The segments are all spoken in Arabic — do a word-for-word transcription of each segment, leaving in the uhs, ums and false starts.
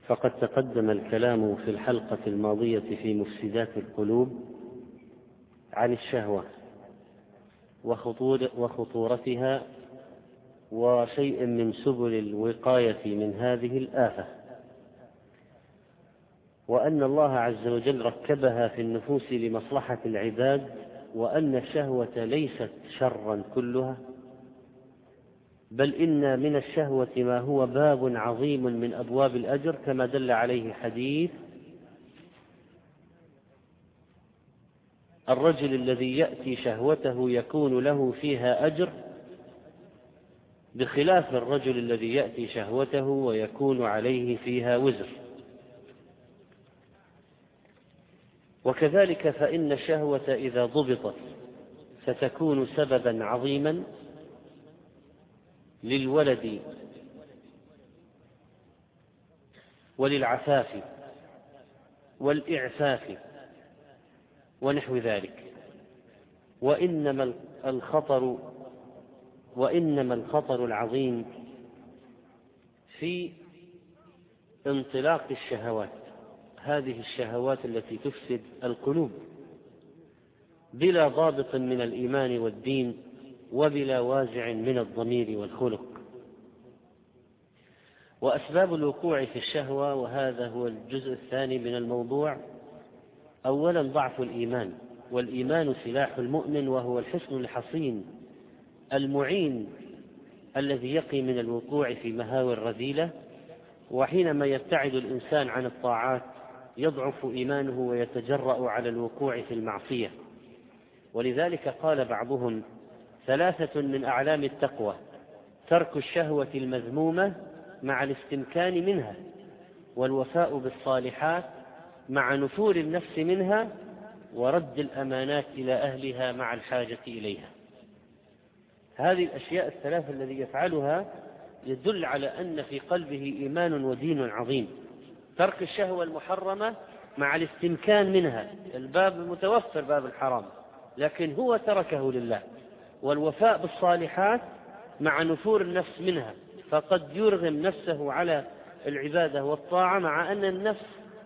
فقد تقدم الكلام في الحلقة الماضية في مفسدات القلوب عن الشهوة وخطورتها وشيء من سبل الوقاية من هذه الآفة، وأن الله عز وجل ركبها في النفوس لمصلحة العباد، وأن الشهوة ليست شرا كلها، بل إن من الشهوة ما هو باب عظيم من أبواب الأجر، كما دل عليه حديث الرجل الذي يأتي شهوته يكون له فيها أجر، بخلاف الرجل الذي يأتي شهوته ويكون عليه فيها وزر. وكذلك فإن الشهوة إذا ضبطت ستكون سببا عظيما للولد وللعفاف والإعفاف ونحو ذلك. وإنما الخطر وإنما الخطر العظيم في انطلاق الشهوات، هذه الشهوات التي تفسد القلوب بلا ضابط من الإيمان والدين وبلا وازع من الضمير والخلق. وأسباب الوقوع في الشهوة، وهذا هو الجزء الثاني من الموضوع. أولا ضعف الإيمان، والإيمان سلاح المؤمن، وهو الحصن الحصين المعين الذي يقي من الوقوع في مهاوي الرذيلة. وحينما يبتعد الإنسان عن الطاعات يضعف إيمانه ويتجرأ على الوقوع في المعصية. ولذلك قال بعضهم: ثلاثة من أعلام التقوى: ترك الشهوة المذمومة مع الاستمكان منها، والوفاء بالصالحات مع نفور النفس منها، ورد الأمانات إلى أهلها مع الحاجة إليها. هذه الأشياء الثلاثة الذي يفعلها يدل على أن في قلبه إيمان ودين عظيم. ترك الشهوة المحرمة مع الاستمكان منها، الباب متوفر باب الحرام لكن هو تركه لله، والوفاء بالصالحات مع نفور النفس منها، فقد يرغم نفسه على العبادة والطاعة مع أن النفس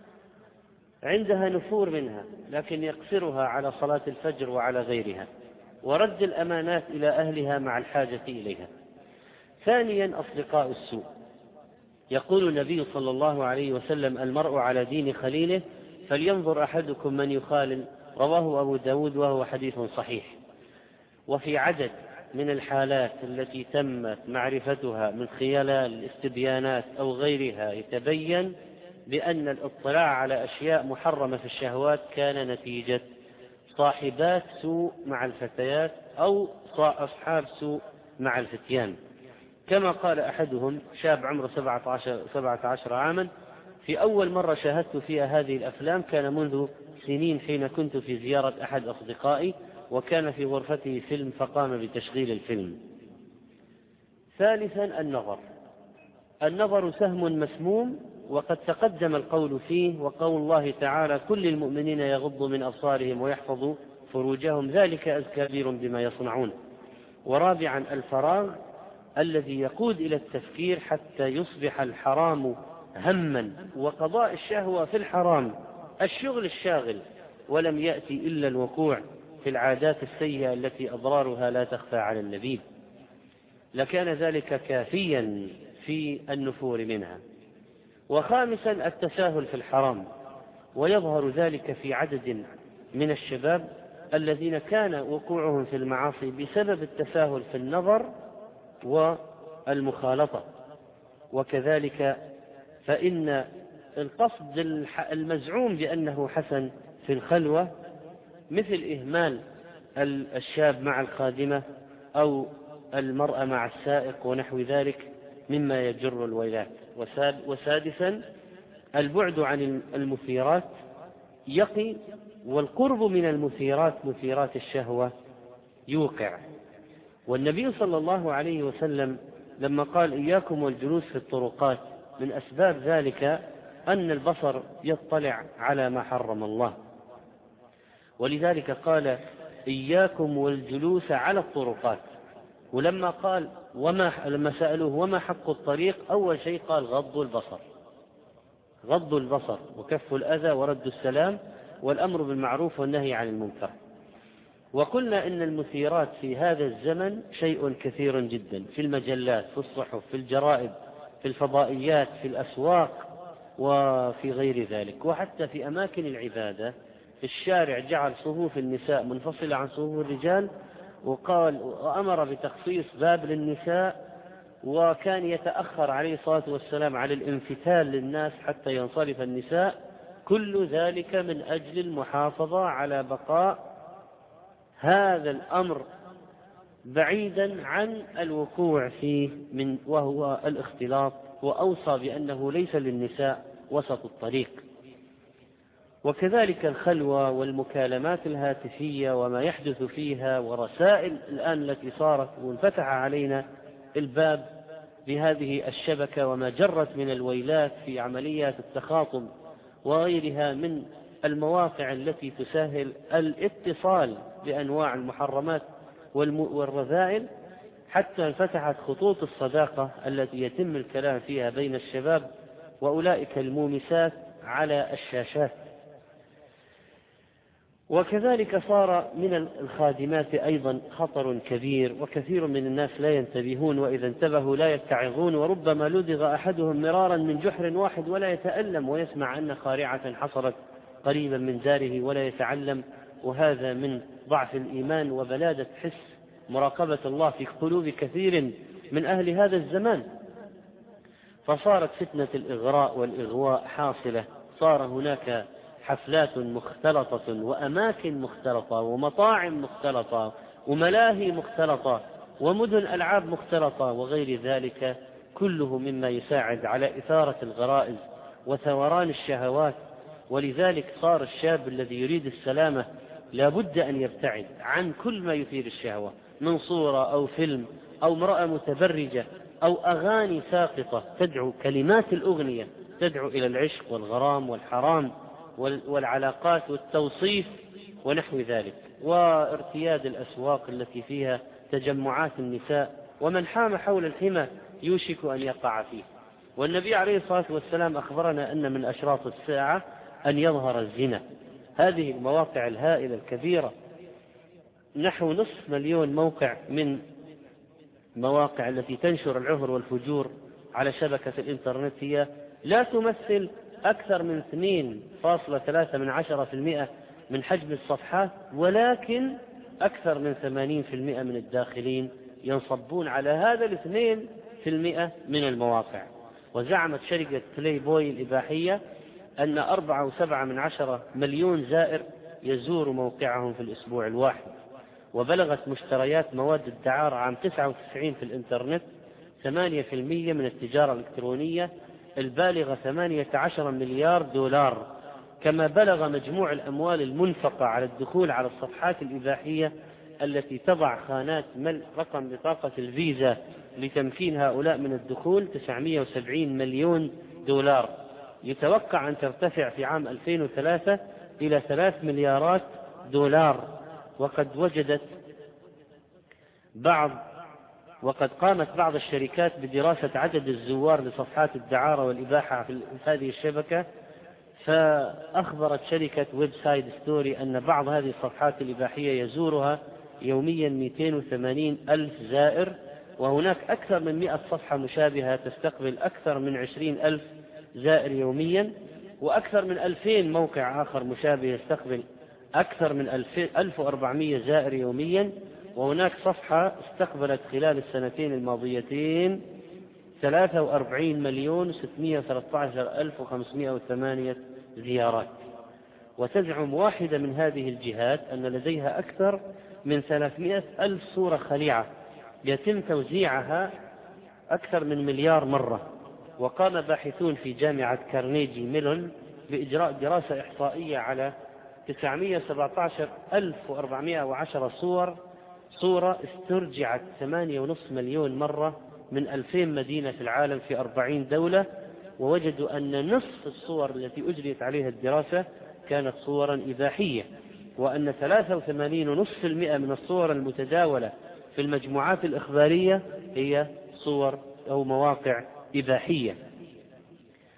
عندها نفور منها لكن يقصرها على صلاة الفجر وعلى غيرها. ورد الأمانات إلى أهلها مع الحاجة إليها. ثانيا أصدقاء السوء. يقول النبي صلى الله عليه وسلم: المرء على دين خليله فلينظر أحدكم من يخالل، رواه أبو داود وهو حديث صحيح. وفي عدد من الحالات التي تمت معرفتها من خلال الاستبيانات أو غيرها يتبين بأن الاطلاع على أشياء محرمة في الشهوات كان نتيجة صاحبات سوء مع الفتيات أو أصحاب سوء مع الفتيان. كما قال أحدهم: شاب عمره سبعة عشر عاما، في أول مرة شاهدت فيها هذه الأفلام كان منذ سنين حين كنت في زيارة أحد أصدقائي، وكان في غرفته فيلم فقام بتشغيل الفيلم. ثالثا النظر. النظر سهم مسموم، وقد تقدم القول فيه، وقول الله تعالى: كل المؤمنين يغضوا من أبصارهم ويحفظوا فروجهم ذلك أزكى كبير بما يصنعون. ورابعا الفراغ الذي يقود إلى التفكير حتى يصبح الحرام هما، وقضاء الشهوة في الحرام الشغل الشاغل، ولم يأتي إلا الوقوع في العادات السيئة التي أضرارها لا تخفى على اللبيب، لكان ذلك كافيا في النفور منها. وخامسا التساهل في الحرام، ويظهر ذلك في عدد من الشباب الذين كان وقوعهم في المعاصي بسبب التساهل في النظر والمخالطة. وكذلك فإن القصد المزعوم بأنه حسن في الخلوة، مثل إهمال الشاب مع الخادمة أو المرأة مع السائق ونحو ذلك، مما يجر الويلات. وسادسا البعد عن المثيرات يقي، والقرب من المثيرات مثيرات الشهوة يوقع. والنبي صلى الله عليه وسلم لما قال: إياكم والجلوس في الطرقات، من أسباب ذلك أن البصر يطلع على ما حرم الله. ولذلك قال: إياكم والجلوس على الطرقات. ولما قال وما لما سألوه وما حق الطريق، أول شيء قال: غض البصر. غض البصر وكف الأذى ورد السلام والأمر بالمعروف والنهي عن المنكر. وقلنا إن المثيرات في هذا الزمن شيء كثير جدا، في المجلات، في الصحف، في الجرائد، في الفضائيات، في الأسواق، وفي غير ذلك، وحتى في أماكن العبادة. في الشارع جعل صفوف النساء منفصلة عن صفوف الرجال، وقال وأمر بتخصيص باب للنساء، وكان يتأخر عليه الصلاة والسلام على الانفتال للناس حتى ينصرف النساء. كل ذلك من أجل المحافظة على بقاء هذا الأمر بعيدا عن الوقوع فيه من وهو الاختلاط، وأوصى بأنه ليس للنساء وسط الطريق. وكذلك الخلوة والمكالمات الهاتفية وما يحدث فيها، ورسائل الآن التي صارت وانفتح علينا الباب بهذه الشبكة، وما جرت من الويلات في عمليات التخاطب وغيرها من المواقع التي تسهل الاتصال بأنواع المحرمات والرذائل، حتى انفتحت خطوط الصداقة التي يتم الكلام فيها بين الشباب وأولئك المومسات على الشاشات. وكذلك صار من الخادمات أيضا خطر كبير، وكثير من الناس لا ينتبهون، وإذا انتبهوا لا يتعظون، وربما لدغ أحدهم مرارا من جحر واحد ولا يتألم، ويسمع أن قارعة حصلت قريبا من داره ولا يتعلم. وهذا من ضعف الإيمان وبلادة حس مراقبة الله في قلوب كثير من أهل هذا الزمان. فصارت فتنة الإغراء والإغواء حاصلة، صار هناك حفلات مختلطة وأماكن مختلطة ومطاعم مختلطة وملاهي مختلطة ومدن ألعاب مختلطة وغير ذلك، كله مما يساعد على إثارة الغرائز وثوران الشهوات. ولذلك صار الشاب الذي يريد السلامة لابد أن يبتعد عن كل ما يثير الشهوة من صورة أو فيلم أو امرأة متبرجة أو أغاني ساقطة تدعو، كلمات الأغنية تدعو إلى العشق والغرام والحرام والعلاقات والتوصيف ونحو ذلك، وارتياد الأسواق التي فيها تجمعات النساء، ومن حام حول الحمى يوشك أن يقع فيه. والنبي عليه الصلاة والسلام أخبرنا أن من أشراط الساعة أن يظهر الزنا. هذه المواقع الهائلة الكبيرة، نحو نصف مليون موقع من مواقع التي تنشر العهر والفجور على شبكة الإنترنت، هي لا تمثل أكثر من اثنين فاصلة ثلاثة من عشرة في المئة من حجم الصفحات، ولكن أكثر من ثمانين في المئة من الداخلين ينصبون على هذا الاثنين في المئة من المواقع. وزعمت شركة بلاي بوي الإباحية أن أربعة وسبعة من عشرة مليون زائر يزور موقعهم في الأسبوع الواحد. وبلغت مشتريات مواد الدعارة عام تسعة وتسعين في الإنترنت ثمانية في المئة من التجارة الإلكترونية البالغة ثمانية عشر مليار دولار. كما بلغ مجموع الأموال المنفقة على الدخول على الصفحات الإباحية التي تضع خانات ملء رقم بطاقة الفيزا لتمكين هؤلاء من الدخول تسعمئة وسبعين مليون دولار. يتوقع أن ترتفع في عام ألفين وثلاثة إلى ثلاث مليارات دولار. وقد وجدت بعض وقد قامت بعض الشركات بدراسة عدد الزوار لصفحات الدعارة والإباحة في هذه الشبكة، فأخبرت شركة ويب سايد ستوري أن بعض هذه الصفحات الإباحية يزورها يوميا مئتين وثمانين ألف زائر، وهناك أكثر من مئة صفحة مشابهة تستقبل أكثر من عشرين ألف زائر يوميا، وأكثر من ألفين موقع آخر مشابه يستقبل أكثر من ألف وأربعمئة زائر يوميا. وهناك صفحة استقبلت خلال السنتين الماضيتين ثلاثة وأربعين مليون وستمئة وثلاثة عشر ألف وخمسمئة وثمانية زيارات. وتزعم واحدة من هذه الجهات أن لديها أكثر من ثلاثمئة ألف صورة خليعة يتم توزيعها أكثر من مليار مرة. وقام باحثون في جامعة كارنيجي ميلون بإجراء دراسة إحصائية على تسعمئة وسبعة عشر ألف وأربعمئة وعشرة صور صورة استرجعت ثمانية ونصف مليون مرة من ألفين مدينة في العالم في أربعين دولة، ووجدوا أن نصف الصور التي أجريت عليها الدراسة كانت صورا إباحية، وأن ثلاثة وثمانين فاصلة خمسة بالمئة من الصور المتداولة في المجموعات الإخبارية هي صور أو مواقع إباحية.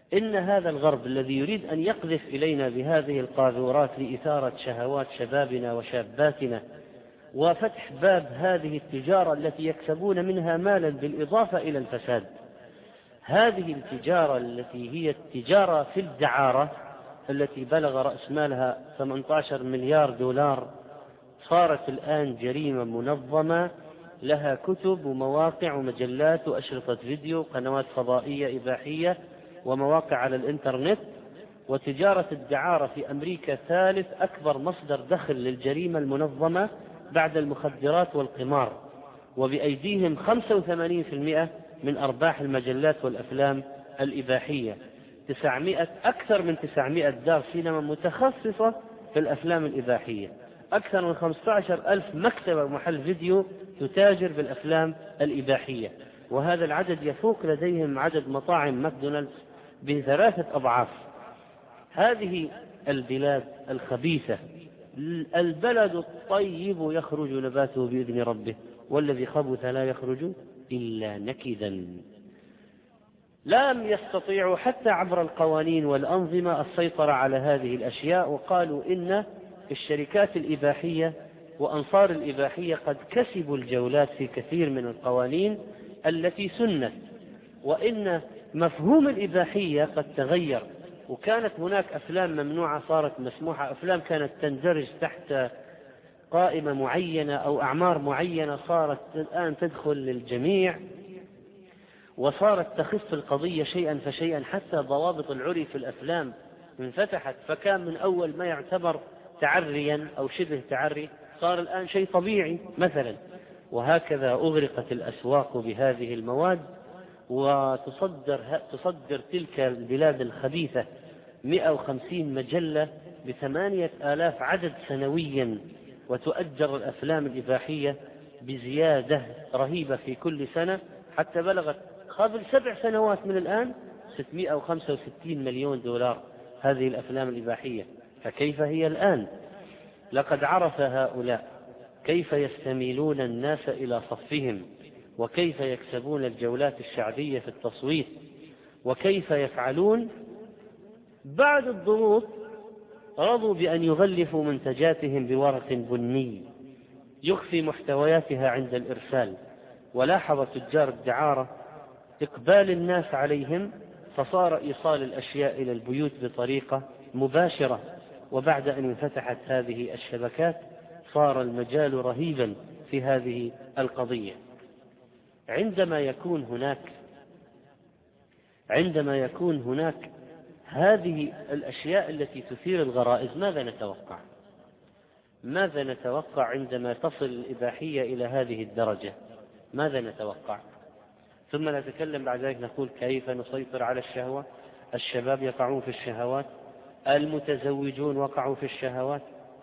إن هذا الغرب الذي يريد أن يقذف إلينا بهذه القاذورات لإثارة شهوات شبابنا وشاباتنا وفتح باب هذه التجارة التي يكسبون منها مالا بالإضافة إلى الفساد، هذه التجارة التي هي التجارة في الدعارة التي بلغ رأس مالها ثمانية عشر مليار دولار، صارت الآن جريمة منظمة لها كتب ومواقع ومجلات وأشرطة فيديو وقنوات فضائية إباحية ومواقع على الإنترنت. وتجارة الدعارة في أمريكا ثالث أكبر مصدر دخل للجريمة المنظمة بعد المخدرات والقمار، وبأيديهم خمسة وثمانين بالمئة من أرباح المجلات والأفلام الإباحية. تسعمائة أكثر من تسعمائة دار سينما متخصصة في الأفلام الإباحية، أكثر من خمسة عشر ألف مكتبة ومحل فيديو تتاجر بالأفلام الإباحية، وهذا العدد يفوق لديهم عدد مطاعم ماكدونالدز بثلاثة أضعاف. هذه البلاد الخبيثة، البلد الطيب يخرج نباته بإذن ربه والذي خبث لا يخرج إلا نكدا. لم يستطيعوا حتى عبر القوانين والأنظمة السيطرة على هذه الأشياء، وقالوا إن الشركات الإباحية وأنصار الإباحية قد كسبوا الجولات في كثير من القوانين التي سنت، وإن مفهوم الإباحية قد تغير، وكانت هناك أفلام ممنوعة صارت مسموحة، أفلام كانت تندرج تحت قائمة معينة أو أعمار معينة صارت الآن تدخل للجميع، وصارت تخف القضية شيئا فشيئا، حتى ضوابط العري في الأفلام انفتحت، فكان من أول ما يعتبر تعريا أو شبه تعري صار الآن شيء طبيعي مثلا. وهكذا أغرقت الأسواق بهذه المواد، وتصدر تصدر تلك البلاد الخبيثة مئة وخمسين مجلة بثمانية آلاف عدد سنويا، وتؤجر الأفلام الإباحية بزيادة رهيبة في كل سنة، حتى بلغت قبل سبع سنوات من الآن ستمائة وخمسة وستين مليون دولار هذه الأفلام الإباحية. فكيف هي الآن؟ لقد عرف هؤلاء كيف يستميلون الناس إلى صفهم، وكيف يكسبون الجولات الشعبية في التصويت، وكيف يفعلون. بعد الضغوط رضوا بأن يغلفوا منتجاتهم بورق بني يخفي محتوياتها عند الإرسال، ولاحظ تجار الدعارة إقبال الناس عليهم، فصار إيصال الأشياء إلى البيوت بطريقة مباشرة. وبعد أن انفتحت هذه الشبكات صار المجال رهيبا في هذه القضية. عندما يكون هناك عندما يكون هناك هذه الأشياء التي تثير الغرائز، ماذا نتوقع؟ ماذا نتوقع عندما تصل الإباحية إلى هذه الدرجة؟ ماذا نتوقع؟ ثم نتكلم بعد ذلك نقول كيف نسيطر على الشهوة. الشباب يقعون في الشهوات، المتزوجون وقعوا في الشهوات،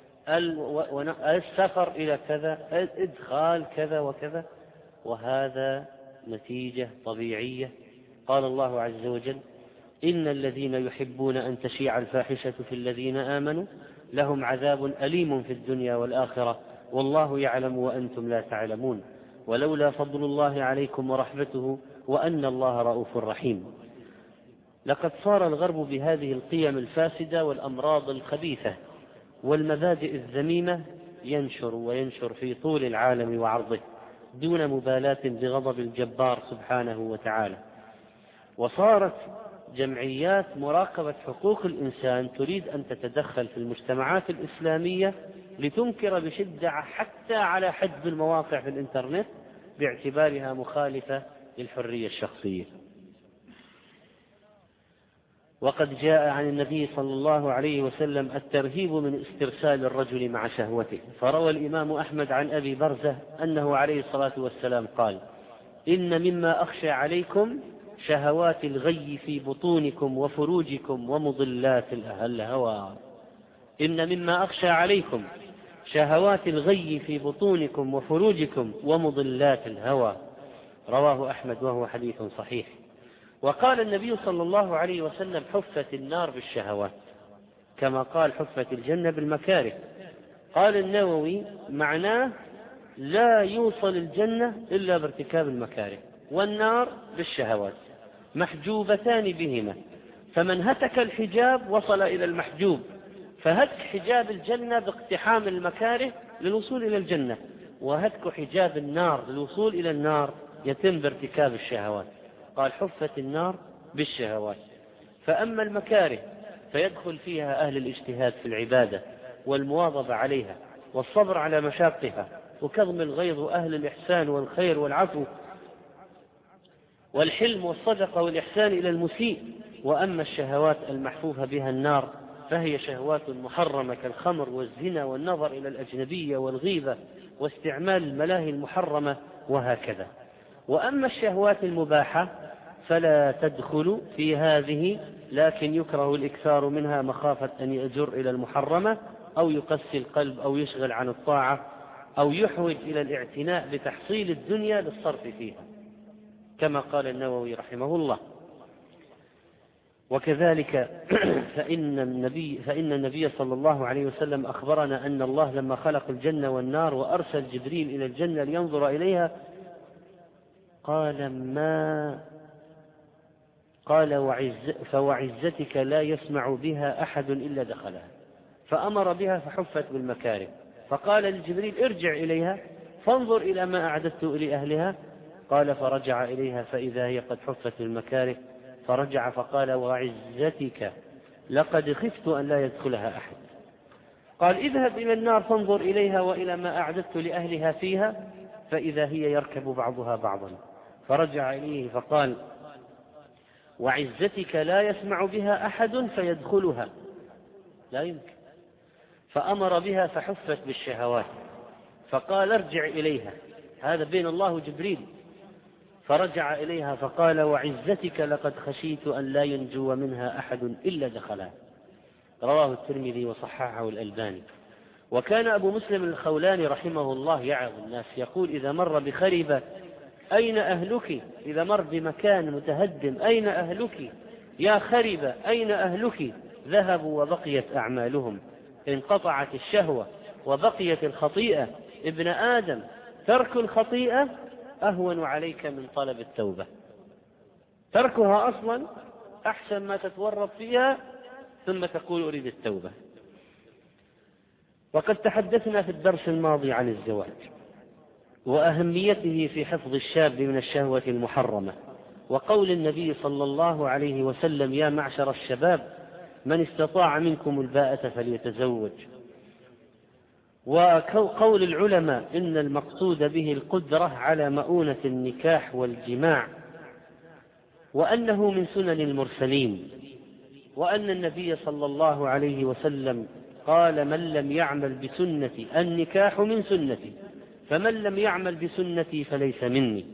السفر إلى كذا، إدخال كذا وكذا، وهذا نتيجة طبيعية. قال الله عز وجل: إن الذين يحبون أن تشيع الفاحشة في الذين آمنوا لهم عذاب أليم في الدنيا والآخرة والله يعلم وأنتم لا تعلمون ولولا فضل الله عليكم ورحمته وأن الله رؤوف رحيم. لقد صار الغرب بهذه القيم الفاسدة والأمراض الخبيثة والمبادئ الذميمة ينشر وينشر في طول العالم وعرضه دون مبالاة بغضب الجبار سبحانه وتعالى. وصارت جمعيات مراقبة حقوق الإنسان تريد أن تتدخل في المجتمعات الإسلامية لتنكر بشدة حتى على حد المواقع في الإنترنت باعتبارها مخالفة للحرية الشخصية. وقد جاء عن النبي صلى الله عليه وسلم الترهيب من استرسال الرجل مع شهوته، فروى الإمام أحمد عن أبي برزة أنه عليه الصلاة والسلام قال: إن مما أخشى عليكم شهوات الغي في بطونكم وفروجكم ومضلات الهوى. إن مما أخشى عليكم شهوات الغي في بطونكم وفروجكم ومضلات الهوى. رواه أحمد وهو حديث صحيح. وقال النبي صلى الله عليه وسلم: حفت النار بالشهوات كما قال حفت الجنة بالمكاره. قال النووي: معناه لا يوصل الجنة إلا بارتكاب المكاره، والنار بالشهوات محجوبتان بهما، فمن هتك الحجاب وصل إلى المحجوب، فهتك حجاب الجنة باقتحام المكاره للوصول إلى الجنة، وهتك حجاب النار للوصول إلى النار يتم بارتكاب الشهوات. قال حفت النار بالشهوات. فأما المكاره فيدخل فيها أهل الاجتهاد في العبادة والمواظبة عليها والصبر على مشاقها وكظم الغيظ، وأهل الإحسان والخير والعفو والحلم والصدقة والإحسان إلى المسيء. وأما الشهوات المحفوفة بها النار فهي شهوات محرمة كالخمر والزنا والنظر إلى الأجنبية والغيبة واستعمال الملاهي المحرمة وهكذا. وأما الشهوات المباحة فلا تدخل في هذه، لكن يكره الإكثار منها مخافة أن يجر إلى المحرمة أو يقسي القلب أو يشغل عن الطاعة أو يحوج إلى الاعتناء بتحصيل الدنيا للصرف فيها، كما قال النووي رحمه الله. وكذلك فإن النبي, فإن النبي صلى الله عليه وسلم أخبرنا أن الله لما خلق الجنة والنار وأرسل جبريل إلى الجنة لينظر إليها قال ما قال وعز فوعزتك لا يسمع بها أحد إلا دخلها، فأمر بها فحفت بالمكاره. فقال لجبريل ارجع إليها فانظر إلى ما أعددت لأهلها. قال فرجع إليها فإذا هي قد حفت بالمكاره، فرجع فقال وعزتك لقد خفت أن لا يدخلها أحد. قال اذهب إلى النار فانظر إليها وإلى ما أعددت لأهلها فيها، فإذا هي يركب بعضها بعضا. فرجع إليه فقال وعزتك لا يسمع بها أحد فيدخلها، لا يمكن. فأمر بها فحفت بالشهوات، فقال ارجع إليها، هذا بين الله وجبريل. فرجع إليها فقال وعزتك لقد خشيت أن لا ينجو منها أحد إلا دخلها. رواه الترمذي وصححه الألباني. وكان أبو مسلم الخولاني رحمه الله يعظ الناس يقول إذا مر بخربة أين أهلك؟ إذا مر بمكان متهدم أين أهلك؟ يا خربة أين أهلك؟ ذهبوا وبقيت أعمالهم، انقطعت الشهوة وبقيت الخطيئة. ابن آدم ترك الخطيئة أهون عليك من طلب التوبة، تركها أصلا أحسن ما تتورط فيها ثم تقول أريد التوبة. وقد تحدثنا في الدرس الماضي عن الزواج وأهميته في حفظ الشاب من الشهوة المحرمة، وقول النبي صلى الله عليه وسلم يا معشر الشباب من استطاع منكم الباءة فليتزوج. وقول العلماء إن المقصود به القدرة على مؤونة النكاح والجماع، وأنه من سنن المرسلين، وأن النبي صلى الله عليه وسلم قال من لم يعمل بسنتي النكاح من سنتي، فمن لم يعمل بسنتي فليس مني.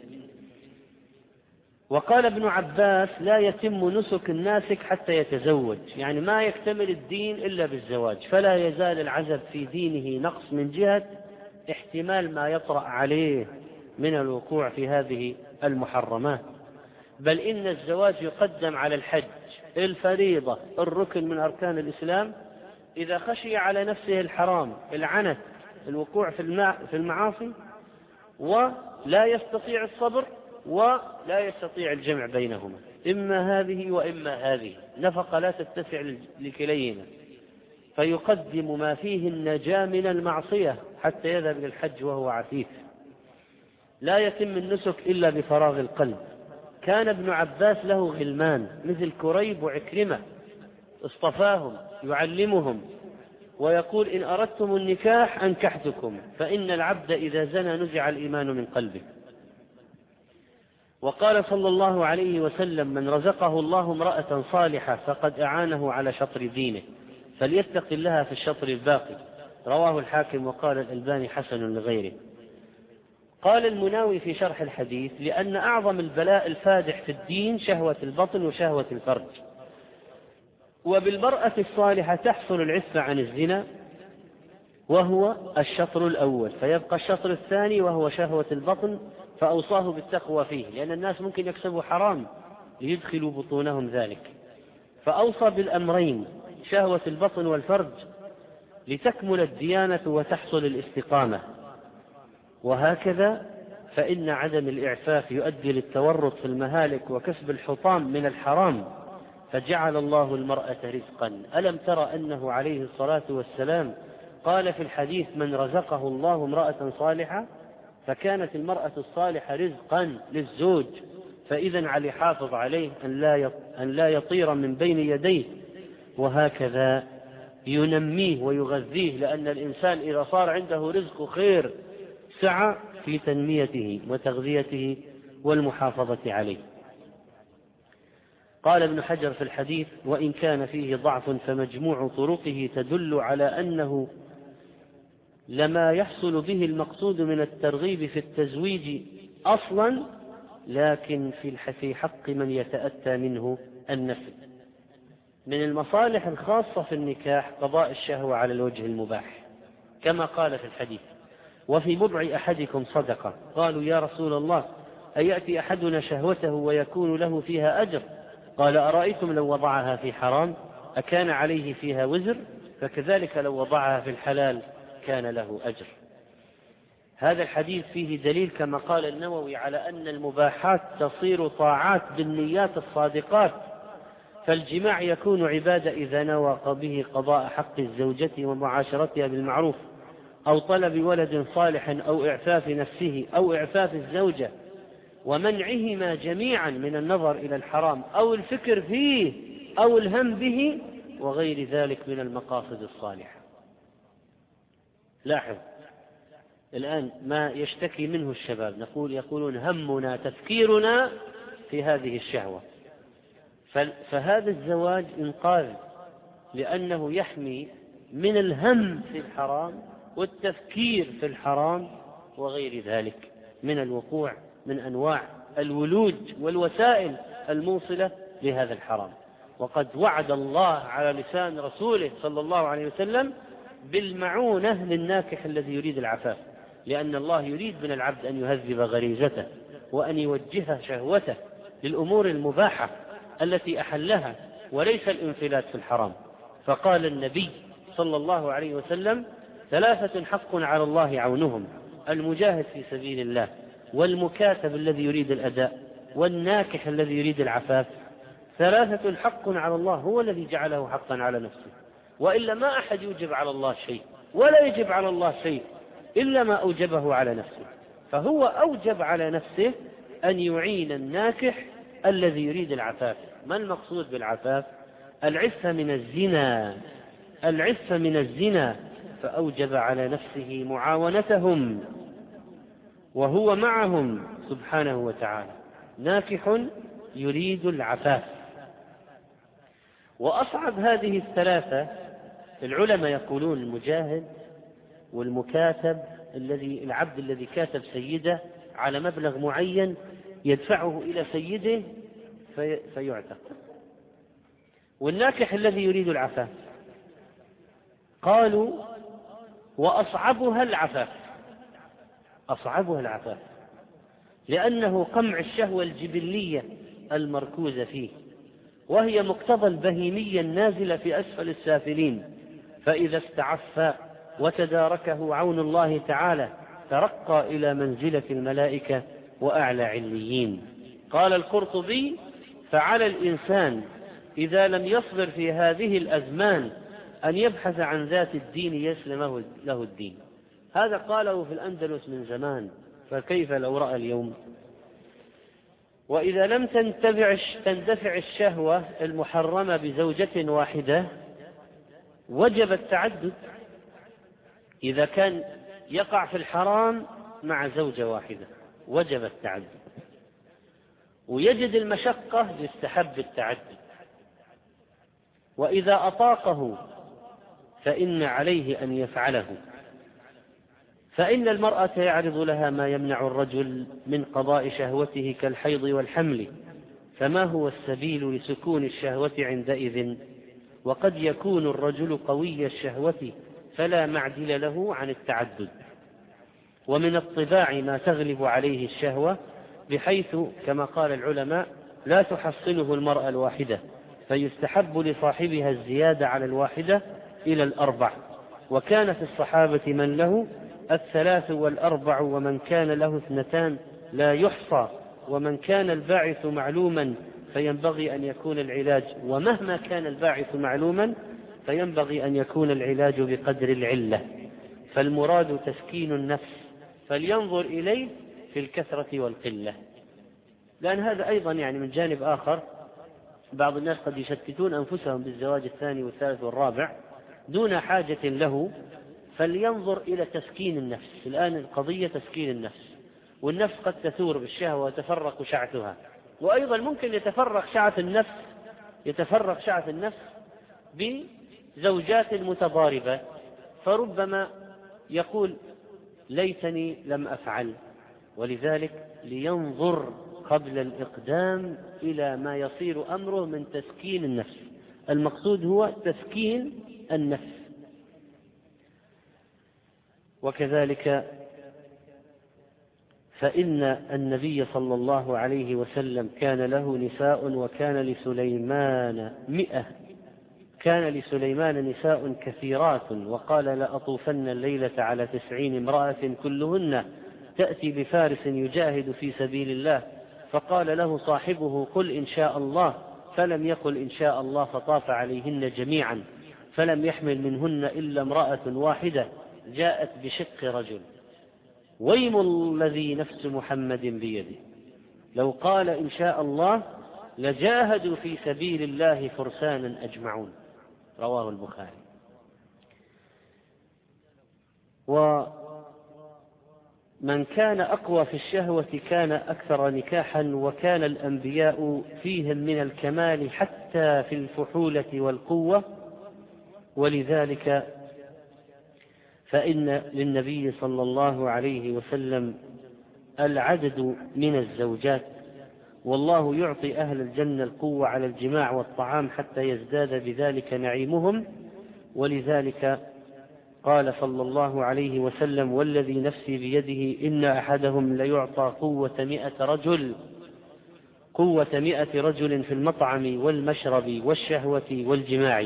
وقال ابن عباس لا يتم نسك الناسك حتى يتزوج، يعني ما يكتمل الدين إلا بالزواج، فلا يزال العزب في دينه نقص من جهة احتمال ما يطرأ عليه من الوقوع في هذه المحرمات. بل إن الزواج يقدم على الحج الفريضة الركن من أركان الإسلام. إذا خشي على نفسه الحرام العنت الوقوع في المعاصي ولا يستطيع الصبر ولا يستطيع الجمع بينهما، إما هذه وإما هذه، نفقة لا تتسع لكليهما، فيقدم ما فيه النجاة من المعصية حتى يذهب إلى الحج وهو عفيف. لا يتم النسك إلا بفراغ القلب. كان ابن عباس له غلمان مثل كريب وعكرمة اصطفاهم يعلمهم ويقول إن أردتم النكاح أنكحتكم، فإن العبد إذا زنى نزع الإيمان من قلبه. وقال صلى الله عليه وسلم من رزقه الله امرأة صالحة فقد أعانه على شطر دينه، فليتق الله في الشطر الباقي. رواه الحاكم وقال الألباني حسن لغيره. قال المناوي في شرح الحديث لأن أعظم البلاء الفادح في الدين شهوة البطن وشهوة الفرج، وبالمرأة الصالحة تحصل العفة عن الزنا وهو الشطر الأول، فيبقى الشطر الثاني وهو شهوة البطن، فأوصاه بالتقوى فيه، لأن الناس ممكن يكسبوا حرام ليدخلوا بطونهم ذلك، فأوصى بالأمرين شهوة البطن والفرج لتكمل الديانة وتحصل الاستقامة. وهكذا فإن عدم الإعفاف يؤدي للتورط في المهالك وكسب الحطام من الحرام، فجعل الله المرأة رزقا. ألم تر أنه عليه الصلاة والسلام قال في الحديث: من رزقه الله امرأة صالحة، فكانت المرأة الصالحة رزقا للزوج، فإذا علي حافظ عليه أن لا يطير من بين يديه، وهكذا ينميه ويغذيه، لأن الإنسان إذا صار عنده رزق خير سعى في تنميته وتغذيته والمحافظة عليه. قال ابن حجر في الحديث: وإن كان فيه ضعف فمجموع طرقه تدل على أنه لما يحصل به المقصود من الترغيب في التزويج أصلا، لكن في حق من يتأتى منه النفل. من المصالح الخاصة في النكاح قضاء الشهوة على الوجه المباح، كما قال في الحديث: وفي بضع أحدكم صدقة. قالوا: يا رسول الله، أيأتي أحدنا شهوته ويكون له فيها أجر؟ قال: أرأيتم لو وضعها في حرام أكان عليه فيها وزر؟ فكذلك لو وضعها في الحلال كان له أجر. هذا الحديث فيه دليل كما قال النووي على أن المباحات تصير طاعات بالنيات الصادقات، فالجماع يكون عبادة إذا نوى به قضاء حق الزوجة ومعاشرتها بالمعروف، أو طلب ولد صالح، أو إعفاف نفسه، أو إعفاف الزوجة، ومنعهما جميعا من النظر إلى الحرام أو الفكر فيه أو الهم به وغير ذلك من المقاصد الصالحة. لاحظ الآن ما يشتكي منه الشباب، نقول يقولون: همنا تفكيرنا في هذه الشهوة. فهذا الزواج إنقاذ، لأنه يحمي من الهم في الحرام والتفكير في الحرام وغير ذلك من الوقوع من أنواع الولوج والوسائل الموصلة لهذا الحرام. وقد وعد الله على لسان رسوله صلى الله عليه وسلم بالمعونة للناكح الذي يريد العفاف، لأن الله يريد من العبد أن يهذب غريزته وأن يوجه شهوته للأمور المباحة التي أحلها، وليس الانفلات في الحرام. فقال النبي صلى الله عليه وسلم: ثلاثة حق على الله عونهم: المجاهد في سبيل الله، والمكاتب الذي يريد الأداء، والناكح الذي يريد العفاف. ثلاثة حق على الله، هو الذي جعله حقا على نفسه، وإلا ما أحد يوجب على الله شيء، ولا يجب على الله شيء إلا ما أوجبه على نفسه. فهو أوجب على نفسه أن يعين الناكح الذي يريد العفاف. ما المقصود بالعفاف؟ العفة من الزنا، العفة من الزنا، فأوجب على نفسه معاونتهم وهو معهم سبحانه وتعالى. ناكح يريد العفاف. وأصعب هذه الثلاثة العلماء يقولون: المجاهد، والمكاتب الذي العبد الذي كاتب سيده على مبلغ معين يدفعه إلى سيده في فيعتق، والناكح الذي يريد العفاف. قالوا: وأصعبها العفاف، أصعبها العفاف، لأنه قمع الشهوة الجبلية المركوزة فيه، وهي مقتضى البهيمية النازلة في أسفل السافلين، فإذا استعف وتداركه عون الله تعالى ترقى إلى منزلة الملائكة وأعلى عليين. قال القرطبي: فعلى الإنسان إذا لم يصبر في هذه الأزمان أن يبحث عن ذات الدين يسلم له الدين. هذا قاله في الأندلس من زمان، فكيف لو رأى اليوم؟ وإذا لم تندفع تندفع الشهوة المحرمة بزوجة واحدة وجب التعدد. إذا كان يقع في الحرام مع زوجة واحدة وجب التعدد، ويجد المشقة يستحب التعدد. وإذا أطاقه فإن عليه أن يفعله، فإن المرأة يعرض لها ما يمنع الرجل من قضاء شهوته كالحيض والحمل، فما هو السبيل لسكون الشهوة عندئذ؟ وقد يكون الرجل قوي الشهوة فلا معدل له عن التعدد. ومن الطباع ما تغلب عليه الشهوة، بحيث كما قال العلماء: لا تحصله المرأة الواحدة، فيستحب لصاحبها الزيادة على الواحدة إلى الأربع. وكان في الصحابة من له الثلاث والأربع، ومن كان له اثنتان لا يحصى، ومن كان الباعث معلوما فينبغي أن يكون العلاج، ومهما كان الباعث معلوما فينبغي أن يكون العلاج بقدر العلة، فالمراد تسكين النفس، فلينظر إليه في الكثرة والقلة. لأن هذا أيضا يعني من جانب آخر بعض الناس قد يشتتون أنفسهم بالزواج الثاني والثالث والرابع دون حاجة له، فلينظر إلى تسكين النفس. الآن القضية تسكين النفس، والنفس قد تثور بالشهوة وتفرق شعثها، وأيضا ممكن يتفرق شعث النفس يتفرق شعث النفس بزوجات متضاربة، فربما يقول ليتني لم أفعل. ولذلك لينظر قبل الإقدام إلى ما يصير أمره من تسكين النفس. المقصود هو تسكين النفس. وكذلك فإن النبي صلى الله عليه وسلم كان له نساء، وكان لسليمان مئة كان لسليمان نساء كثيرات، وقال لأطوفن الليلة على تسعين امرأة كلهن تأتي بفارس يجاهد في سبيل الله. فقال له صاحبه قل إن شاء الله، فلم يقل إن شاء الله، فطاف عليهن جميعا فلم يحمل منهن إلا امرأة واحدة جاءت بشق رجل. ويم الذي نفس محمد بيده لو قال إن شاء الله لجاهدوا في سبيل الله فرسانا أجمعون. رواه البخاري. ومن كان أقوى في الشهوة كان أكثر نكاحا، وكان الأنبياء فيهم من الكمال حتى في الفحولة والقوة. ولذلك فإن للنبي صلى الله عليه وسلم العدد من الزوجات، والله يعطي أهل الجنة القوة على الجماع والطعام حتى يزداد بذلك نعيمهم. ولذلك قال صلى الله عليه وسلم والذي نفسي بيده إن أحدهم ليعطى قوة مئة رجل قوة مئة رجل في المطعم والمشرب والشهوة والجماع.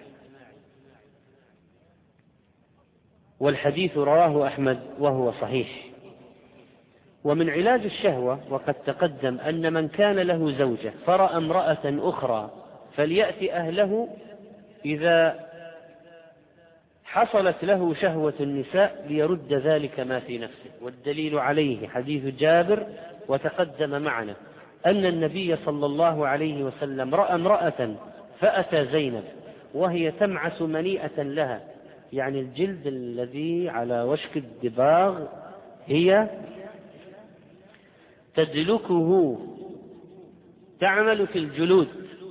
والحديث رواه أحمد وهو صحيح. ومن علاج الشهوة وقد تقدم أن من كان له زوجة فرأى امرأة أخرى فليأتي أهله إذا حصلت له شهوة النساء ليرد ذلك ما في نفسه. والدليل عليه حديث جابر وتقدم معنا أن النبي صلى الله عليه وسلم رأى امرأة فأتى زينب وهي تمعس منيئة لها، يعني الجلد الذي على وشك الدباغ هي تدلكه، تعمل في الجلود.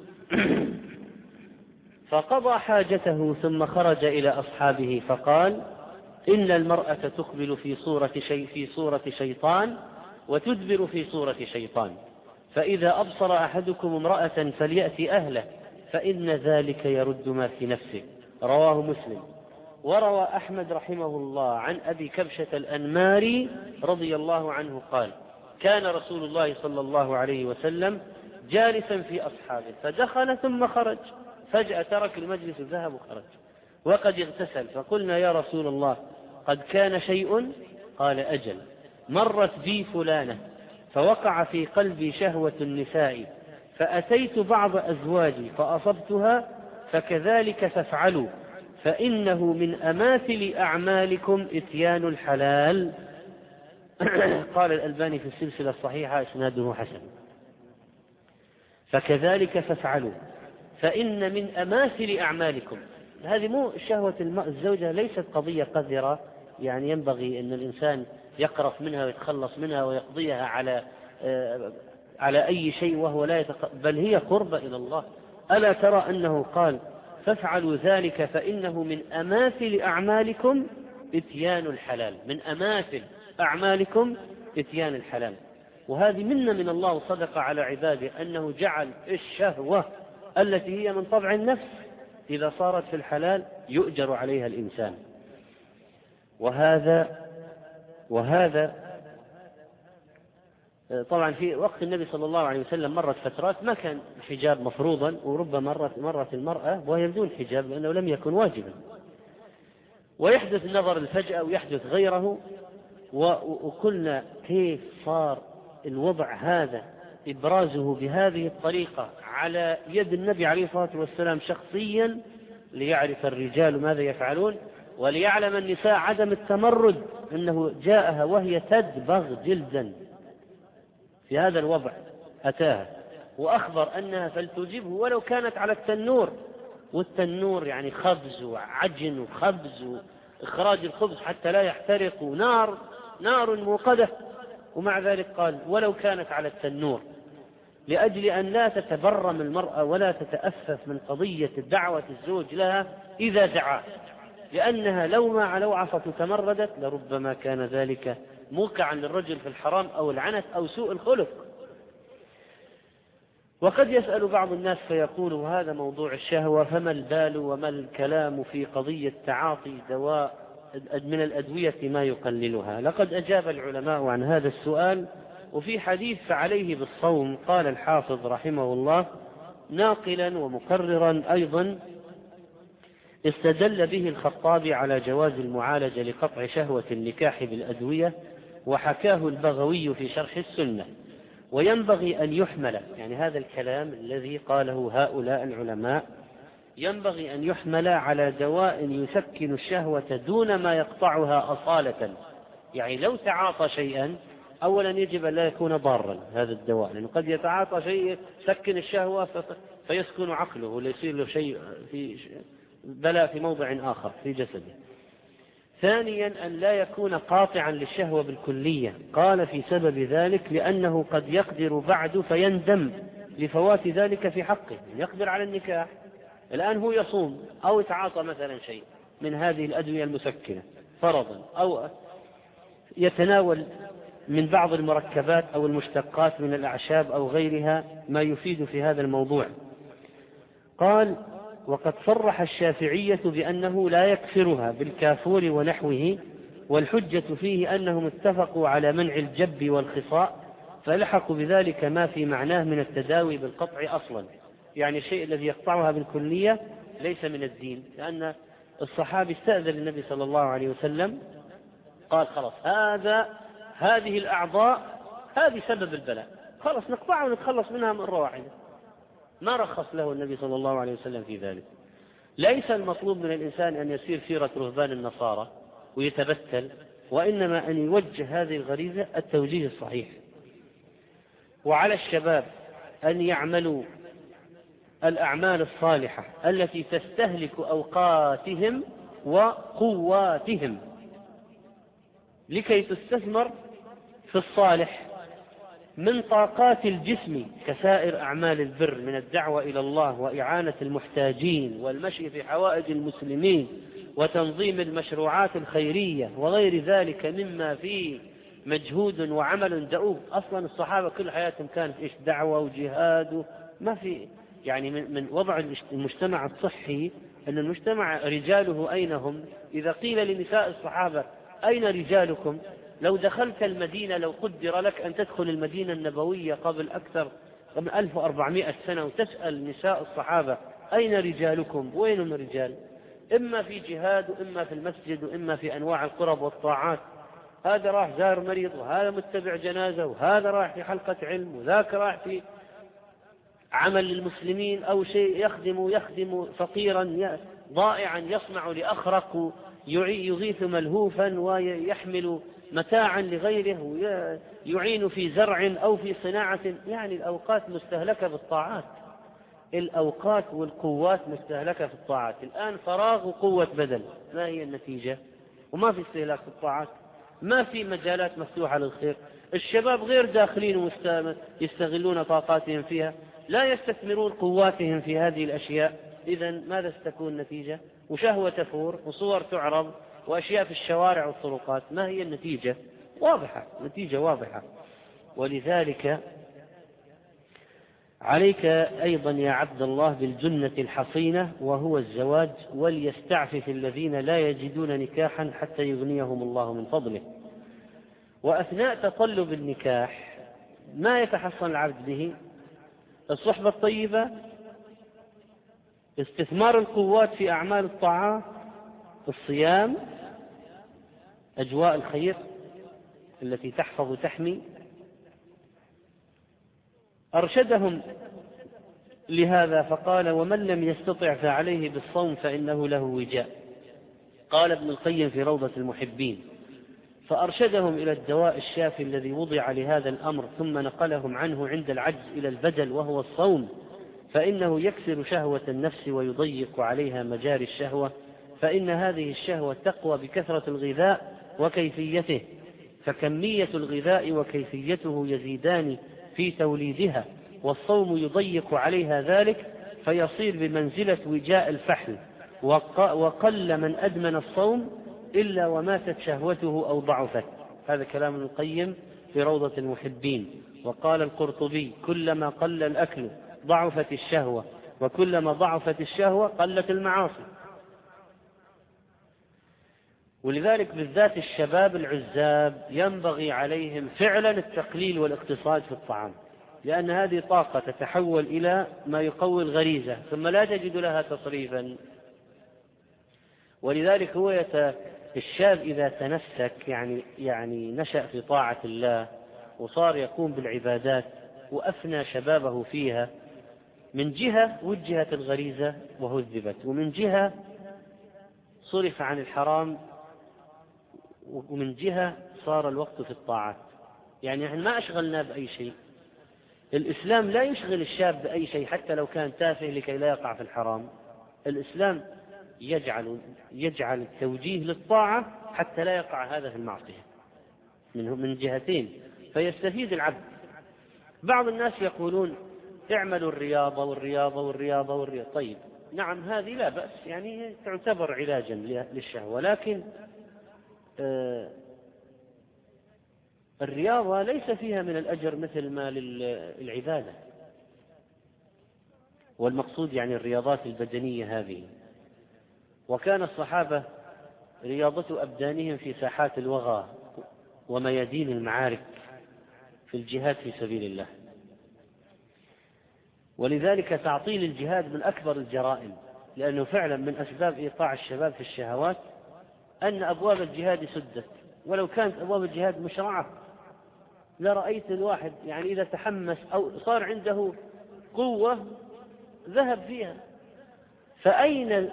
فقضى حاجته ثم خرج إلى أصحابه فقال إن المرأة تقبل في صورة شيء في صورة شيطان وتدبر في صورة شيطان، فإذا أبصر أحدكم امرأة فليأتي أهله فإن ذلك يرد ما في نفسه. رواه مسلم. وروى أحمد رحمه الله عن أبي كبشة الأنماري رضي الله عنه قال كان رسول الله صلى الله عليه وسلم جالسا في أصحابه فدخل ثم خرج، فجأة ترك المجلس ذهب وخرج وقد اغتسل، فقلنا يا رسول الله قد كان شيء؟ قال أجل، مرت بي فلانة فوقع في قلبي شهوة النساء فأتيت بعض أزواجي فأصبتها، فكذلك تفعلوا فإنه من أماثل أعمالكم إتيان الحلال. قال الألباني في السلسلة الصحيحة إسناده حسن. فكذلك تفعلوا فإن من أماثل أعمالكم. هذه مو شهوة الزوجة ليست قضية قذرة يعني ينبغي أن الإنسان يقرف منها ويتخلص منها ويقضيها على على أي شيء وهو لا يتق... بل هي قربة إلى الله. ألا ترى أنه قال فافعلوا ذلك فإنه من أماثل أعمالكم إتيان الحلال، من أماثل أعمالكم إتيان الحلال. وهذه منة من الله صدق على عباده أنه جعل الشهوة التي هي من طبع النفس إذا صارت في الحلال يؤجر عليها الإنسان. وهذا وهذا طبعا في وقت النبي صلى الله عليه وسلم مرت فترات ما كان الحجاب مفروضا، وربما مرت, مرت المرأة وهي بدون حجاب لأنه لم يكن واجبا، ويحدث النظر الفجأة ويحدث غيره. وقلنا كيف صار الوضع هذا إبرازه بهذه الطريقة على يد النبي عليه الصلاة والسلام شخصيا ليعرف الرجال ماذا يفعلون، وليعلم النساء عدم التمرد، أنه جاءها وهي تدبغ جلدا في هذا الوضع أتاها وأخبر أنها فلتجيبه ولو كانت على التنور، والتنور يعني خبز وعجن وخبز وإخراج الخبز حتى لا يحترق، نار نار موقدة، ومع ذلك قال ولو كانت على التنور، لأجل أن لا تتبرم المرأة ولا تتأسف من قضية دعوة الزوج لها إذا دعا، لأنها لو ما لو عصت تمردت لربما كان ذلك موقعا للرجل في الحرام أو العنت أو سوء الخلق. وقد يسأل بعض الناس فيقول هذا موضوع الشهوة، فما البال وما الكلام في قضية تعاطي دواء من الأدوية ما يقللها؟ لقد أجاب العلماء عن هذا السؤال، وفي حديث فعليه بالصوم قال الحافظ رحمه الله ناقلا ومكررا أيضا استدل به الخطابي على جواز المعالجة لقطع شهوة النكاح بالأدوية، وحكاه البغوي في شرح السنة. وينبغي أن يحمل، يعني هذا الكلام الذي قاله هؤلاء العلماء ينبغي أن يحمل على دواء يسكن الشهوة دون ما يقطعها أصالة. يعني لو تعاطى شيئا أولا يجب أن لا يكون ضارا هذا الدواء، لأنه قد يتعاطى شيء يسكن الشهوة فيسكن عقله وليصير له شيء في بلاء في موضع آخر في جسده. ثانيا أن لا يكون قاطعا للشهوة بالكلية، قال في سبب ذلك لأنه قد يقدر بعد فيندم لفوات ذلك في حقه، يقدر على النكاح الآن هو يصوم أو يتعاطى مثلا شيء من هذه الأدوية المسكنة فرضا، أو يتناول من بعض المركبات أو المشتقات من الأعشاب أو غيرها ما يفيد في هذا الموضوع. قال وقد صرح الشافعية بأنه لا يكفرها بالكافور ونحوه، والحجة فيه أنهم اتفقوا على منع الجب والخصاء، فلحقوا بذلك ما في معناه من التداوي بالقطع أصلا. يعني الشيء الذي يقطعها بالكلية ليس من الدين، لأن الصحابي استأذن النبي صلى الله عليه وسلم قال خلاص هذا هذه الأعضاء هذه سبب البلاء، خلاص نقطعها ونتخلص منها مرة واحدة، ما رخص له النبي صلى الله عليه وسلم في ذلك. ليس المطلوب من الإنسان أن يسير سيرة رهبان النصارى ويتبتل، وإنما أن يوجه هذه الغريزة التوجيه الصحيح. وعلى الشباب أن يعملوا الأعمال الصالحة التي تستهلك أوقاتهم وقواتهم لكي تستثمر في الصالح من طاقات الجسم كسائر أعمال البر من الدعوة إلى الله وإعانة المحتاجين والمشي في حوائج المسلمين وتنظيم المشروعات الخيرية وغير ذلك مما فيه مجهود وعمل دؤوب. أصلا الصحابة كل حياتهم كانت إيش دعوة وجهاد، ما في يعني من, من وضع المجتمع الصحي أن المجتمع رجاله أين هم؟ إذا قيل لنساء الصحابة أين رجالكم؟ لو دخلت المدينة لو قدر لك أن تدخل المدينة النبوية قبل أكثر من ألف وأربعمائة سنة وتسأل نساء الصحابة أين رجالكم؟ وينهم الرجال؟ إما في جهاد وإما في المسجد وإما في أنواع القرب والطاعات. هذا راح زار مريض وهذا متبع جنازة وهذا راح في حلقة علم وذاك راح في عمل للمسلمين أو شيء يخدم يخدم فقيرا ضائعا يصنع لأخرق يغيث ملهوفا ويحمل متاعا لغيره ويعين في زرع أو في صناعة. يعني الأوقات مستهلكة بالطاعات، الأوقات والقوات مستهلكة في الطاعات. الآن فراغ وقوة بدل، ما هي النتيجة؟ وما في استهلاك في الطاعات، ما في مجالات مفتوحة للخير. الشباب غير داخلين ويستغلون طاقاتهم فيها، لا يستثمرون قواتهم في هذه الأشياء. إذن ماذا ستكون النتيجة؟ وشهوة تفور وصور تعرض وأشياء في الشوارع والطرقات. ما هي النتيجة؟ واضحة، نتيجة واضحة. ولذلك عليك أيضا يا عبد الله بالجنة الحصينة وهو الزواج، وليستعفف الذين لا يجدون نكاحا حتى يغنيهم الله من فضله. وأثناء تطلب النكاح ما يتحصن العبد به؟ الصحبة الطيبة، استثمار القوات في أعمال الطاعات، الصيام، أجواء الخير التي تحفظ وتحمي. أرشدهم لهذا فقال: ومن لم يستطع فعليه بالصوم فإنه له وجاء. قال ابن القيم في روضة المحبين: فأرشدهم إلى الدواء الشافي الذي وضع لهذا الأمر، ثم نقلهم عنه عند العجز إلى البدل وهو الصوم، فإنه يكسر شهوة النفس ويضيق عليها مجاري الشهوة، فإن هذه الشهوة تقوى بكثرة الغذاء وكيفيته، فكمية الغذاء وكيفيته يزيدان في توليدها، والصوم يضيق عليها ذلك، فيصير بمنزلة وجاء الفحل، وقل من أدمن الصوم إلا وماتت شهوته أو ضعفت. هذا كلام ابن القيم في روضة المحبين. وقال القرطبي: كلما قل الأكل ضعفت الشهوة، وكلما ضعفت الشهوة قلت المعاصي. ولذلك بالذات الشباب العزاب ينبغي عليهم فعلا التقليل والاقتصاد في الطعام، لأن هذه طاقة تتحول إلى ما يقوي الغريزة ثم لا تجد لها تصريفا. ولذلك هو يت... الشاب إذا تنسك يعني يعني نشأ في طاعة الله وصار يقوم بالعبادات وأفنى شبابه فيها، من جهة وجهت الغريزة وهذبت، ومن جهة صرف عن الحرام، ومن جهة صار الوقت في الطاعات. يعني نحن ما أشغلنا بأي شيء. الإسلام لا يشغل الشاب بأي شيء حتى لو كان تافه لكي لا يقع في الحرام. الإسلام يجعل يجعل التوجيه للطاعة حتى لا يقع هذا في المعصية من من جهتين، فيستفيد العبد. بعض الناس يقولون: اعملوا الرياضة والرياضة والرياضة والرياضة. طيب، نعم، هذه لا بأس، يعني تعتبر علاجا للشهوة، لكن آه الرياضة ليس فيها من الأجر مثل ما للعبادة. والمقصود يعني الرياضات البدنية هذه. وكان الصحابة رياضة أبدانهم في ساحات الوغى وميادين المعارك في الجهاد في سبيل الله. ولذلك تعطيل الجهاد من أكبر الجرائم، لأنه فعلا من أسباب إيقاع الشباب في الشهوات أن أبواب الجهاد سدت. ولو كانت أبواب الجهاد مشرعة لرأيت الواحد يعني إذا تحمس أو صار عنده قوة ذهب فيها. فأين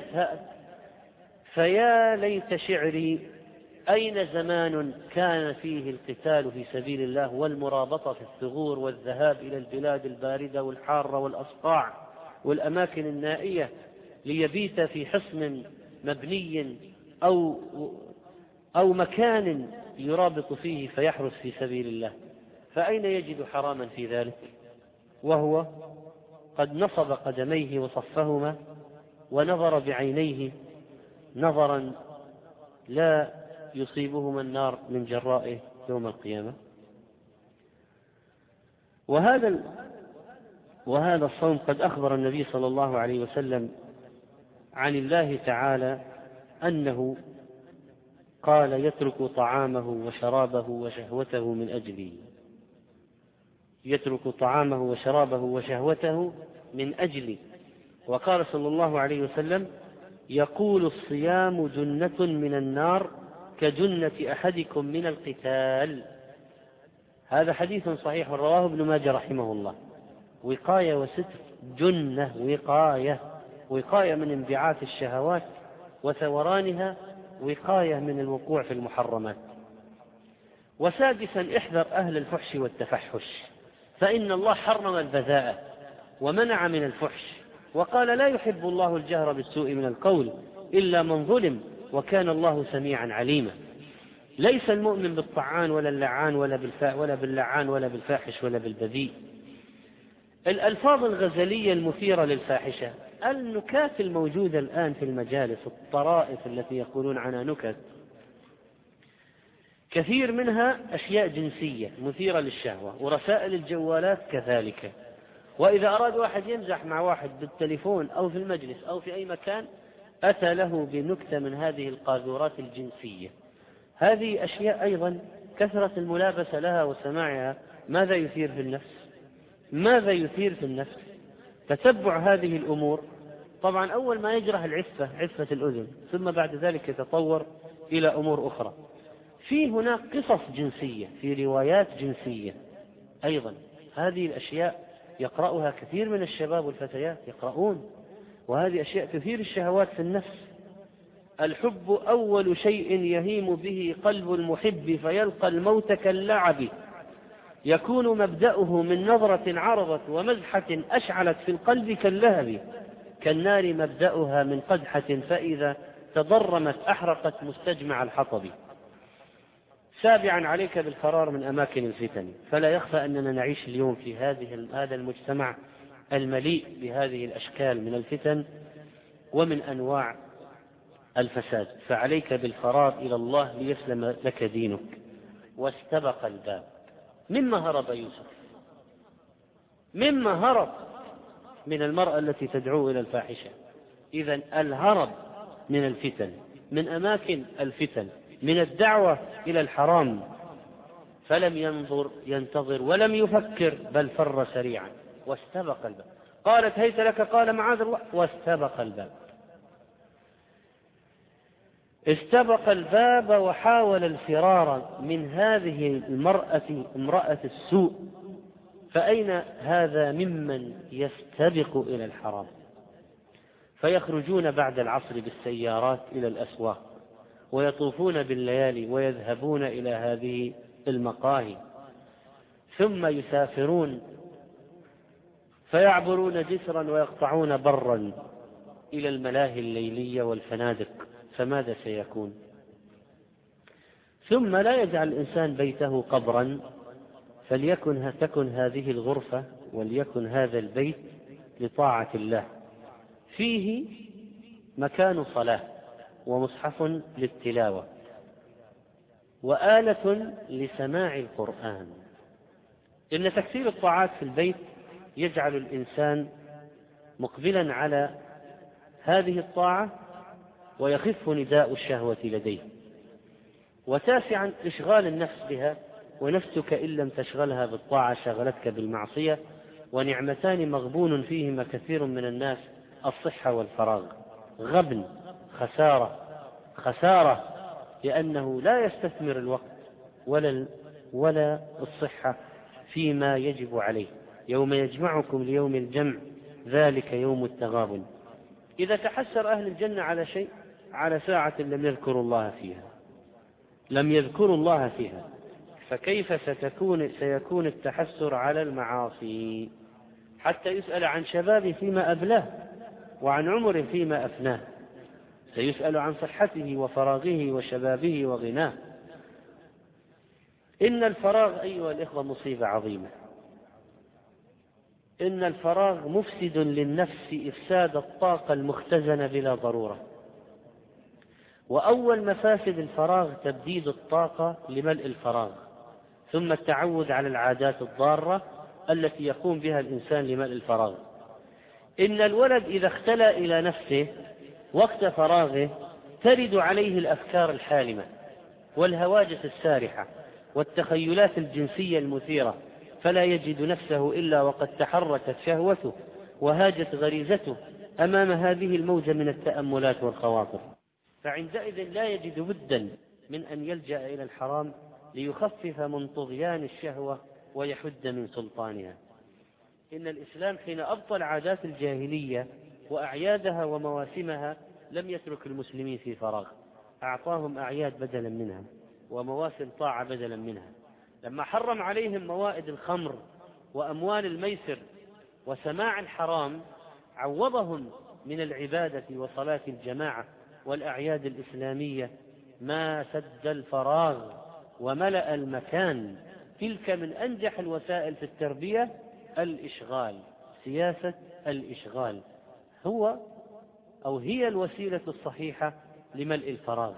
فيا ليت شعري أين زمان كان فيه القتال في سبيل الله والمرابطة في الثغور والذهاب إلى البلاد الباردة والحارة والأصقاع والأماكن النائية ليبيت في حصن مبني أو أو مكان يرابط فيه فيحرس في سبيل الله. فأين يجد حراما في ذلك وهو قد نصب قدميه وصفهما ونظر بعينيه نظرا لا يصيبهما النار من جرائه يوم القيامة. وهذا وهذا الصوم قد أخبر النبي صلى الله عليه وسلم عن الله تعالى أنه قال: يترك طعامه وشرابه وشهوته من أجلي. يترك طعامه وشرابه وشهوته من أجلي. وقال صلى الله عليه وسلم: يقول الصيام جنة من النار كجنة أحدكم من القتال. هذا حديث صحيح رواه ابن ماجه رحمه الله. وقاية وستر، جنة، وقاية وقاية من انبعاث الشهوات وثورانها، وقاية من الوقوع في المحرمات. وسادسا: احذر أهل الفحش والتفحش، فإن الله حرم البذاءة ومنع من الفحش، وقال: لا يحب الله الجهر بالسوء من القول إلا من ظلم، وكان الله سميعا عليما. ليس المؤمن بالطعان ولا اللعان ولا بالفا ولا باللعان ولا بالفاحش ولا بالبذيء. الألفاظ الغزلية المثيرة للفاحشة، النكات الموجودة الآن في المجالس، الطرائف التي يقولون عنها نكت، كثير منها أشياء جنسية مثيرة للشهوة، ورسائل الجوالات كذلك. وإذا أراد واحد يمزح مع واحد بالتليفون أو في المجلس أو في أي مكان أتى له بنكتة من هذه القاذورات الجنسية. هذه أشياء أيضا كثرة الملابسة لها وسماعها ماذا يثير في النفس؟ ماذا يثير في النفس؟ تتبع هذه الأمور طبعا أول ما يجرح العفة، عفة الأذن، ثم بعد ذلك يتطور إلى أمور أخرى. في هناك قصص جنسية، في روايات جنسية أيضا. هذه الأشياء يقرأها كثير من الشباب والفتيات يقرؤون، وهذه أشياء تثير الشهوات في النفس. الحب أول شيء يهيم به قلب المحب فيلقى الموت كاللعب، يكون مبدأه من نظرة عرضت ومزحة أشعلت في القلب كاللهب، كالنار مبدأها من قدحة فإذا تضرمت أحرقت مستجمع الحطب. سابعا عليك بالفرار من أماكن الفتن، فلا يخفى أننا نعيش اليوم في هذه هذا المجتمع المليء بهذه الأشكال من الفتن ومن أنواع الفساد، فعليك بالفرار إلى الله ليسلم لك دينك. واستبق الباب. مما هرب يوسف؟ مما هرب؟ من المرأة التي تدعو إلى الفاحشة. إذن الهرب من الفتن، من أماكن الفتن، من الدعوة إلى الحرام، فلم ينظر ينتظر ولم يفكر بل فر سريعا واستبق الباب. قالت هيت لك، قال معاذ الله، واستبق الباب. استبق الباب وحاول الفرار من هذه المرأة امرأة السوء. فأين هذا ممن يستبق إلى الحرام؟ فيخرجون بعد العصر بالسيارات إلى الأسواق، ويطوفون بالليالي ويذهبون إلى هذه المقاهي، ثم يسافرون فيعبرون جسرا ويقطعون برا إلى الملاهي الليلية والفنادق. فماذا سيكون؟ ثم لا يجعل الإنسان بيته قبرا، فليكن تكن هذه الغرفة وليكن هذا البيت لطاعة الله، فيه مكان صلاة ومصحف للتلاوة وآلة لسماع القرآن. إن تكثير الطاعات في البيت يجعل الإنسان مقبلا على هذه الطاعة ويخف نداء الشهوة لديه. وتاسعا إشغال النفس بها، ونفسك إن لم تشغلها بالطاعة شغلتك بالمعصية، ونعمتان مغبون فيهما كثير من الناس: الصحة والفراغ. غبن، خسارة خسارة، لأنه لا يستثمر الوقت ولا ولا الصحة فيما يجب عليه. يوم يجمعكم ليوم الجمع ذلك يوم التغابن. إذا تحسر أهل الجنة على شيء، على ساعة لم يذكروا الله فيها لم يذكروا الله فيها فكيف ستكون سيكون التحسر على المعاصي؟ حتى يسأل عن شبابه فيما أبلاه، وعن عمره فيما أفناه، سيسأل عن صحته وفراغه وشبابه وغناه. إن الفراغ أيها الإخوة مصيبة عظيمة. إن الفراغ مفسد للنفس إفساد الطاقة المختزنة بلا ضرورة. وأول مفاسد الفراغ تبديد الطاقة لملء الفراغ، ثم التعود على العادات الضارة التي يقوم بها الإنسان لملء الفراغ. إن الولد إذا اختلى إلى نفسه وقت فراغه ترد عليه الأفكار الحالمة والهواجس السارحة والتخيلات الجنسية المثيرة، فلا يجد نفسه إلا وقد تحركت شهوته وهاجت غريزته أمام هذه الموجة من التأملات والخواطر. فعندئذ لا يجد بدا من أن يلجأ إلى الحرام ليخفف من طغيان الشهوة ويحد من سلطانها. إن الإسلام حين أبطل عادات الجاهلية وأعيادها ومواسمها لم يترك المسلمين في فراغ، أعطاهم أعياد بدلا منها ومواسم طاعة بدلا منها. لما حرم عليهم موائد الخمر وأموال الميسر وسماع الحرام، عوضهم من العبادة وصلاة الجماعة والأعياد الإسلامية ما سد الفراغ وملأ المكان. تلك من أنجح الوسائل في التربية، الإشغال، سياسة الإشغال هو أو هي الوسيلة الصحيحة لملء الفراغ.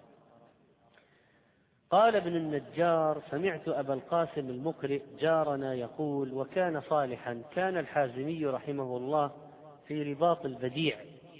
قال ابن النجار: سمعت أبا القاسم المقرئ جارنا يقول: وكان صالحا، كان الحازمي رحمه الله في رباط البديع.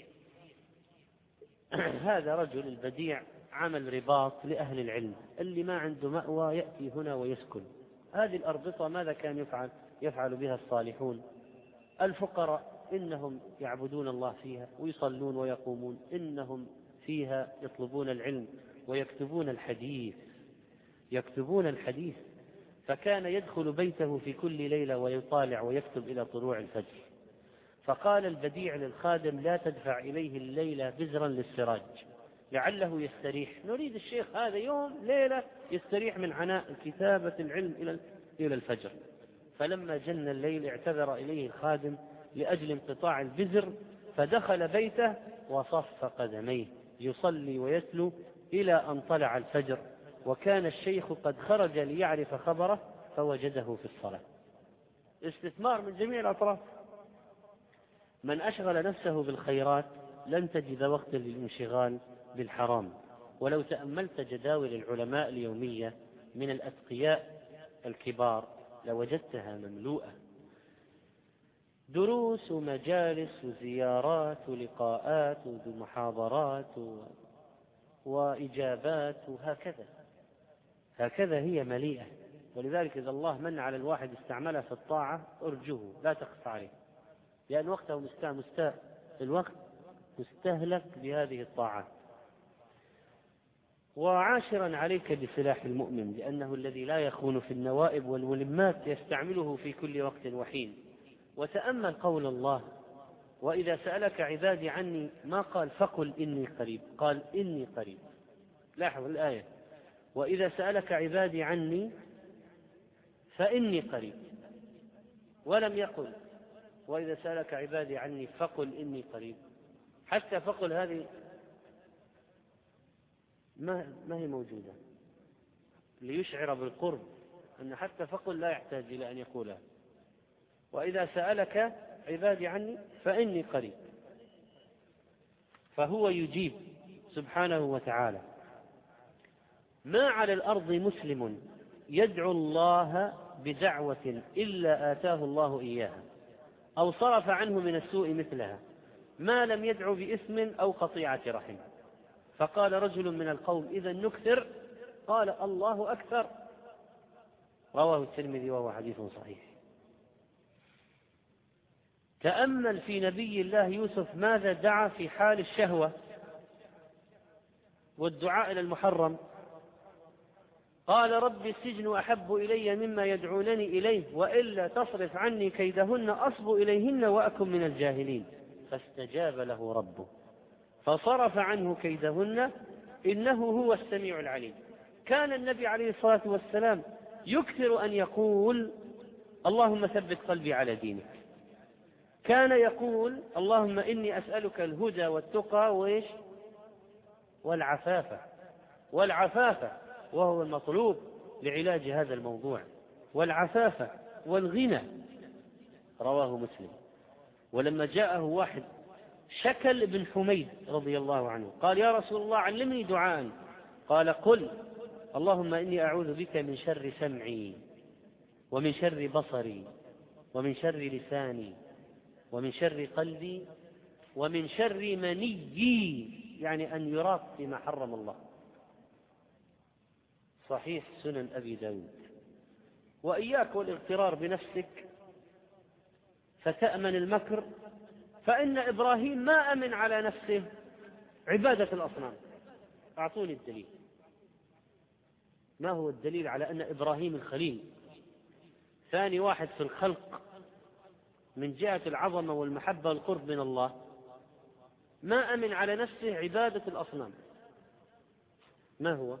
هذا رجل البديع عمل رباط لأهل العلم، اللي ما عنده مأوى يأتي هنا ويسكن. هذه الأربطة ماذا كان يفعل؟ يفعل بها الصالحون. الفقراء إنهم يعبدون الله فيها ويصلون ويقومون، إنهم فيها يطلبون العلم ويكتبون الحديث يكتبون الحديث فكان يدخل بيته في كل ليلة ويطالع ويكتب إلى طلوع الفجر. فقال البديع للخادم: لا تدفع إليه الليلة بزرا للسراج لعله يستريح، نريد الشيخ هذا يوم ليلة يستريح من عناء كتابة العلم إلى إلى الفجر. فلما جن الليل اعتذر إليه الخادم لأجل انقطاع البزر، فدخل بيته وصف قدميه يصلي ويتلو إلى أن طلع الفجر، وكان الشيخ قد خرج ليعرف خبره فوجده في الصلاة. استثمار من جميع الأطراف. من أشغل نفسه بالخيرات لن تجد وقتا للانشغال بالحرام. ولو تأملت جداول العلماء اليومية من الأتقياء الكبار لوجدتها مملوءة دروس ومجالس وزيارات ولقاءات ومحاضرات وإجابات، وهكذا هكذا هي مليئة. ولذلك إذا الله من على الواحد استعملها في الطاعة أرجوه لا تخف عليه، لأن وقته مستاء مستاء الوقت مستهلك بهذه الطاعات. وعاشرا عليك بسلاح المؤمن، لأنه الذي لا يخون في النوائب والملمات يستعمله في كل وقت وحين. وتأمل قول الله: وإذا سألك عبادي عني، ما قال فقل إني قريب، قال إني قريب. لاحظ الآية: وإذا سألك عبادي عني فإني قريب، ولم يقل وإذا سألك عبادي عني فقل إني قريب. حتى فقل هذه ما ما هي موجودة ليشعر بالقرب، أن حتى فقل لا يحتاج إلى أن يقولها. وإذا سألك عبادي عني فإني قريب، فهو يجيب سبحانه وتعالى. ما على الأرض مسلم يدعو الله بدعوة إلا آتاه الله إياها أو صرف عنه من السوء مثلها، ما لم يدعو بإثم أو قطيعة رحم. فقال رجل من القوم: إذا نكثر؟ قال: الله أكثر. رواه الترمذي وهو حديث صحيح. تأمل في نبي الله يوسف ماذا دعا في حال الشهوة والدعاء إلى المحرم. قال: رب السجن أحب إلي مما يدعونني إليه وإلا تصرف عني كيدهن أصب إليهن وأكن من الجاهلين. فاستجاب له ربه فصرف عنه كيدهن إنه هو السميع العليم. كان النبي عليه الصلاة والسلام يكثر أن يقول: اللهم ثبت قلبي على دينك. كان يقول: اللهم إني أسألك الهدى والتقى وإيش والعفافة والعفافة وهو المطلوب لعلاج هذا الموضوع، والعفافة والغنى. رواه مسلم. ولما جاءه واحد شكل بن حميد رضي الله عنه قال: يا رسول الله علمني دعاء. قال: قل اللهم إني أعوذ بك من شر سمعي ومن شر بصري ومن شر لساني ومن شر قلبي ومن شر منيي، يعني أن يراق فيما حرم الله. صحيح سنن أبي داود. وإياك والاغترار بنفسك فتأمن المكر، فإن إبراهيم ما أمن على نفسه عبادة الأصنام. أعطوني الدليل. ما هو الدليل على أن إبراهيم الخليل ثاني واحد في الخلق من جهة العظمة والمحبة والقرب من الله ما أمن على نفسه عبادة الأصنام؟ ما هو؟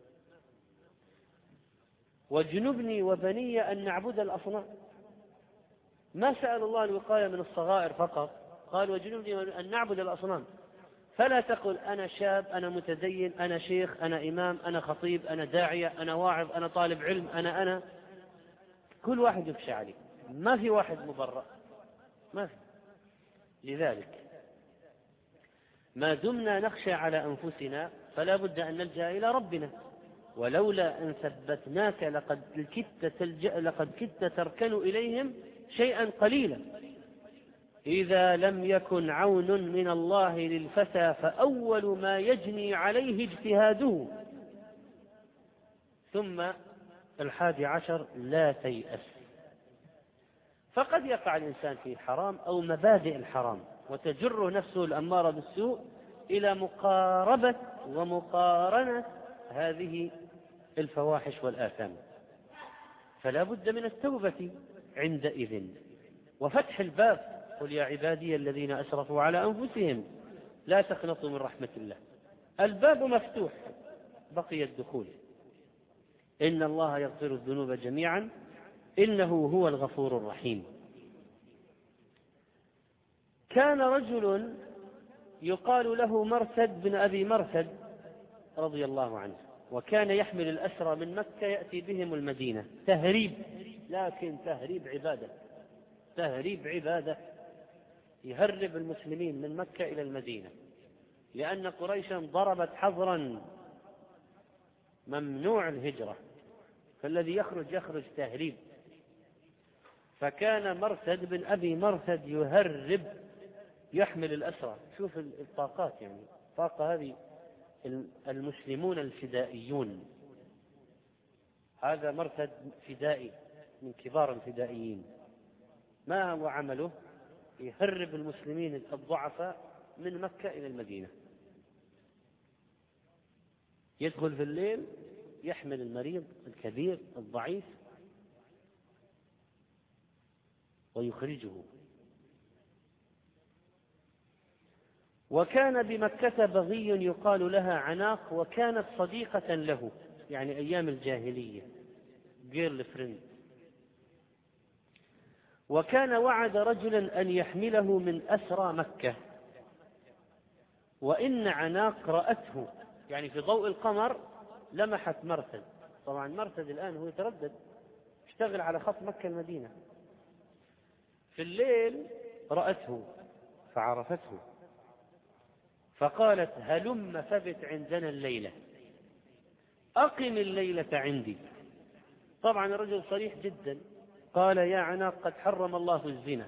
واجنبني وبني أن نعبد الأصنام. ما سأل الله الوقاية من الصغائر فقط، قال: واجنبني أن نعبد الأصنام. فلا تقل أنا شاب، أنا متدين، أنا شيخ، أنا إمام، أنا خطيب، أنا داعية، أنا واعظ، أنا طالب علم، أنا أنا كل واحد يخشى عليه، ما في واحد مبرأ، ما في. لذلك ما دمنا نخشى على أنفسنا فلا بد أن نلجأ إلى ربنا. ولولا أن ثبتناك لقد كدت تلجأ لقد كدت تركن إليهم شيئا قليلا. إذا لم يكن عون من الله للفتى فأول ما يجني عليه اجتهاده. ثم الحادي عشر: لا تيأس. فقد يقع الإنسان في الحرام أو مبادئ الحرام وتجر نفسه الأمارة بالسوء إلى مقاربة ومقارنة هذه الفواحش والآثام. فلا بد من التوبة عندئذ وفتح الباب. قل يا عبادي الذين أسرفوا على أنفسهم لا تقنطوا من رحمة الله. الباب مفتوح، بقي الدخول. إن الله يغفر الذنوب جميعا إنه هو الغفور الرحيم. كان رجل يقال له مرثد بن أبي مرثد رضي الله عنه، وكان يحمل الأسرى من مكة يأتي بهم المدينة تهريب، لكن تهريب عبادة، تهريب عبادة، يهرب المسلمين من مكة إلى المدينة، لأن قريشا ضربت حظرا ممنوع الهجرة، فالذي يخرج يخرج تهريب. فكان مرثد بن أبي مرثد يهرب يحمل الأسرى. شوف الطاقات، يعني طاقة هذه المسلمون الفدائيون. هذا مرثد فدائي من كبار الفدائيين، ما هو عمله؟ يهرب المسلمين الضعفاء من مكة إلى المدينة، يدخل في الليل يحمل المريض الكبير الضعيف ويخرجه. وكان بمكة بغي يقال لها عناق، وكانت صديقة له، يعني أيام الجاهلية، جيرل فريند. وكان وعد رجلا أن يحمله من أسرى مكة، وإن عناق رأته، يعني في ضوء القمر لمحت مرثد. طبعا مرثد الآن هو يتردد، اشتغل على خط مكة المدينة. في الليل رأته فعرفته، فقالت هلم فبت عندنا الليلة، أقم الليلة عندي. طبعا الرجل صريح جدا، قال يا عناق قد حرم الله الزنا.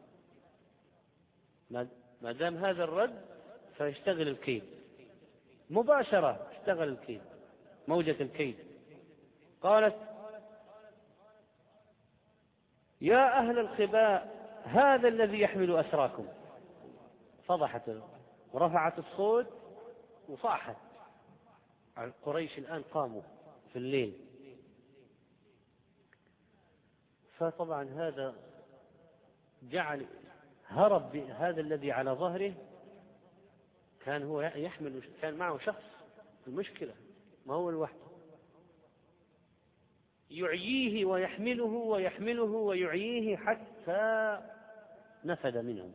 ما دام هذا الرد فيشتغل الكيد مباشرة، اشتغل الكيد، موجة الكيد. قالت يا أهل الخباء هذا الذي يحمل أسراكم. فضحت ورفعت الصوت وصاحت. قريش الآن قاموا في الليل. فطبعا هذا جعل هرب هذا الذي على ظهره، كان هو يحمل، كان معه شخص، المشكلة ما هو لوحده، يعييه ويحمله ويحمله ويعييه حتى نفد منهم،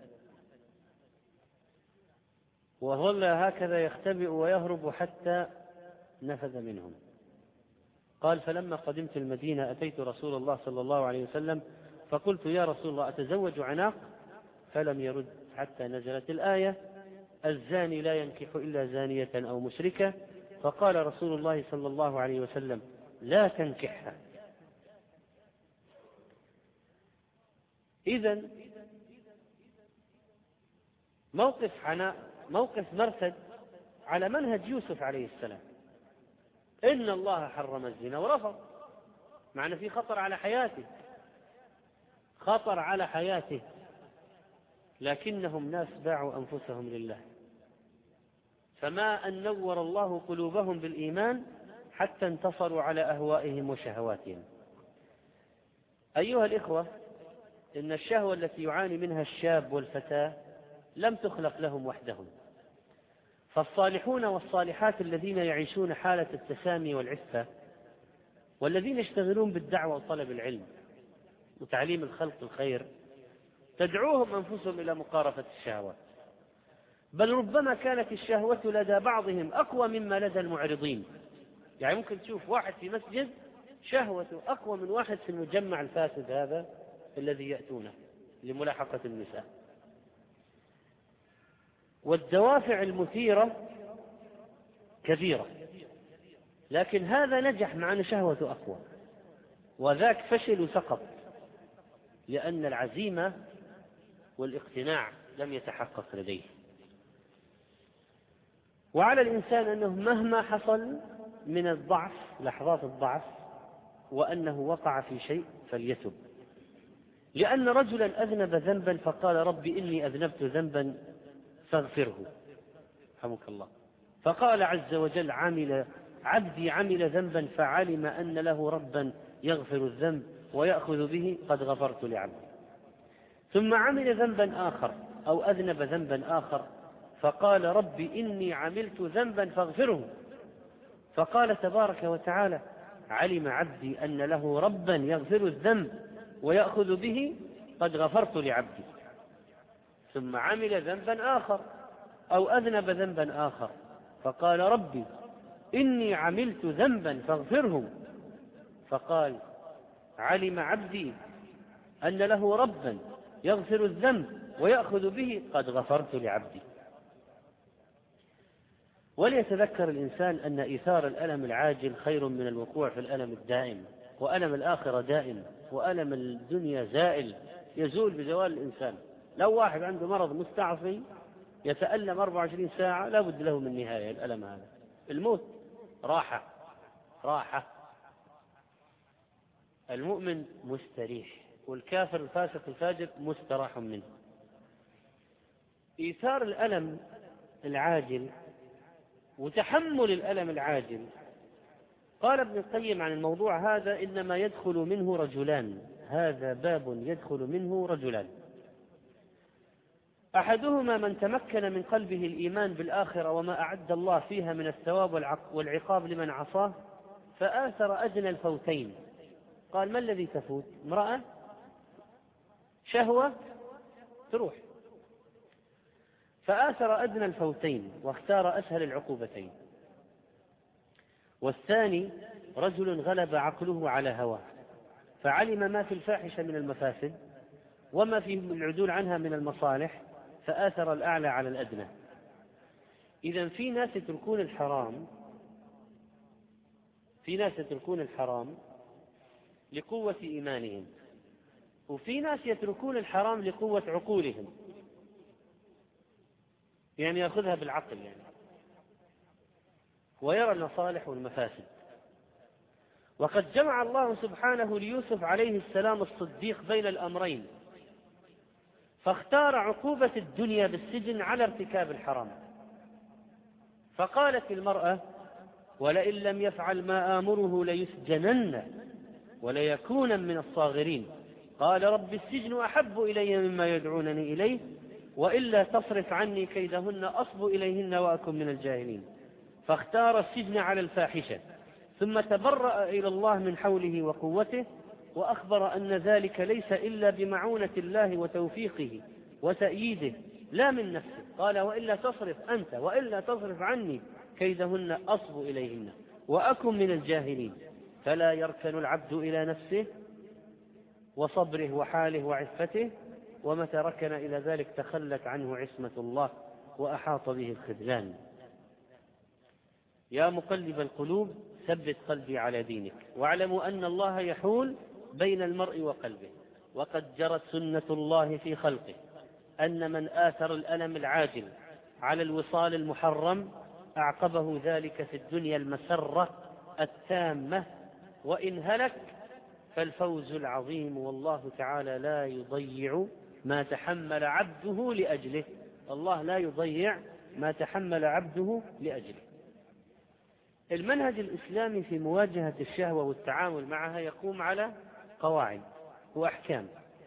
وظل هكذا يختبئ ويهرب حتى نفد منهم. قال فلما قدمت المدينة أتيت رسول الله صلى الله عليه وسلم فقلت يا رسول الله أتزوج عناق؟ فلم يرد حتى نزلت الآية الزاني لا ينكح إلا زانية أو مشركة. فقال رسول الله صلى الله عليه وسلم لا تنكحها. إذن موقف عناء موقف مرثد على منهج يوسف عليه السلام، إن الله حرم الزنا ورفض، معنى في خطر على حياته، خطر على حياته، لكنهم ناس باعوا أنفسهم لله، فما أن نور الله قلوبهم بالإيمان حتى انتصروا على أهوائهم وشهواتهم. أيها الإخوة، إن الشهوة التي يعاني منها الشاب والفتاة لم تخلق لهم وحدهم، فالصالحون والصالحات الذين يعيشون حالة التسامي والعفة، والذين يشتغلون بالدعوة وطلب العلم وتعليم الخلق الخير، تدعوهم أنفسهم إلى مقارفة الشهوات، بل ربما كانت الشهوة لدى بعضهم أقوى مما لدى المعرضين. يعني ممكن تشوف واحد في مسجد شهوته أقوى من واحد في المجمع الفاسد هذا الذي يأتونه لملاحقة النساء. والدوافع المثيرة كثيرة، لكن هذا نجح مع أن شهوته أقوى، وذاك فشل وسقط، لأن العزيمة والاقتناع لم يتحقق لديه. وعلى الإنسان أنه مهما حصل من الضعف، لحظات الضعف، وأنه وقع في شيء فليتب. لأن رجلا أذنب ذنبا فقال ربي إني أذنبت ذنبا فاغفره، رحمك الله. فقال عز وجل عمل عبدي عمل ذنبا فعلم أن له ربا يغفر الذنب ويأخذ به قد غفرت لعبدي. ثم عمل ذنبا آخر أو أذنب ذنبا آخر فقال رب إني عملت ذنبا فاغفره، فقال تبارك وتعالى علم عبدي أن له ربا يغفر الذنب ويأخذ به قد غفرت لعبدي. ثم عمل ذنبا آخر أو أذنب ذنبا آخر فقال ربي إني عملت ذنبا فاغفره، فقال علم عبدي أن له ربا يغفر الذنب ويأخذ به قد غفرت لعبدي. وليتذكر الإنسان أن إيثار الألم العاجل خير من الوقوع في الألم الدائم، وألم الآخرة دائم، وألم الدنيا زائل يزول بزوال الإنسان. لو واحد عنده مرض مستعصي يتألم أربع وعشرين ساعة لا بد له من نهاية. الألم هذا الموت راحة راحة. المؤمن مستريح، والكافر الفاسق الفاجر مستراح منه. إيثار الألم العاجل وتحمل الألم العاجل، قال ابن القيم عن الموضوع هذا إنما يدخل منه رجلان، هذا باب يدخل منه رجلان: أحدهما من تمكن من قلبه الإيمان بالآخرة وما أعد الله فيها من الثواب والعقاب لمن عصاه فآثر أدنى الفوتين. قال ما الذي تفوت؟ امرأة، شهوة، تروح. فآثر أدنى الفوتين واختار أسهل العقوبتين. والثاني رجل غلب عقله على هواه فعلم ما في الفاحشة من المفاسد وما في العدول عنها من المصالح فآثر الأعلى على الأدنى. إذن في ناس يتركون الحرام في ناس يتركون الحرام لقوة إيمانهم، وفي ناس يتركون الحرام لقوة عقولهم، يعني يأخذها بالعقل يعني، ويرى المصالح والمفاسد. وقد جمع الله سبحانه ليوسف عليه السلام الصديق بين الأمرين، فاختار عقوبة الدنيا بالسجن على ارتكاب الحرام. فقالت المرأة ولئن لم يفعل ما آمره ليسجنن وليكون من الصاغرين. قال رب السجن أحب إلي مما يدعونني إليه وإلا تصرف عني كيدهن أصب إليهن وأكن من الجاهلين. فاختار السجن على الفاحشة ثم تبرأ إلى الله من حوله وقوته، وأخبر أن ذلك ليس إلا بمعونة الله وتوفيقه وتأييده لا من نفسه. قال وإلا تصرف أنت وإلا تصرف عني كيدهن أصب إليهن وأكن من الجاهلين. فلا يركن العبد إلى نفسه وصبره وحاله وعفته، ومتى ركن إلى ذلك تخلت عنه عصمة الله وأحاط به الخذلان. يا مقلب القلوب ثبت قلبي على دينك، واعلموا أن الله يحول بين المرء وقلبه. وقد جرت سنة الله في خلقه أن من آثر الألم العاجل على الوصال المحرم أعقبه ذلك في الدنيا المسرة التامة، وإن هلك فالفوز العظيم. والله تعالى لا يضيع ما تحمل عبده لأجله، الله لا يضيع ما تحمل عبده لأجله. المنهج الإسلامي في مواجهة الشهوة والتعامل معها يقوم على قواعد وأحكام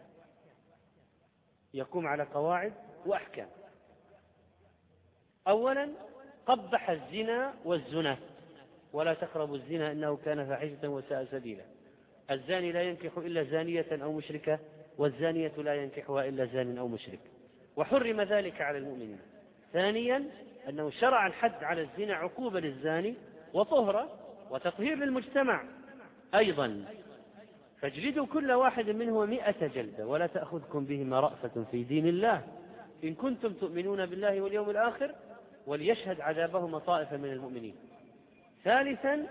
يقوم على قواعد وأحكام. أولا قبح الزنا والزنا: ولا تقربوا الزنا إنه كان فاحشة وساء سبيلا. الزاني لا ينكح إلا زانية أو مشركة، والزانية لا ينكحها إلا زان أو مشرك، وحرم ذلك على المؤمنين. ثانيا أنه شرع الحد على الزنا عقوبة للزاني وطهرة وتطهير للمجتمع أيضا، فاجلدوا كل واحد منه مئة جلدة ولا تأخذكم بهما رأفة في دين الله إن كنتم تؤمنون بالله واليوم الآخر وليشهد عذابهما طائفة من المؤمنين. ثالثا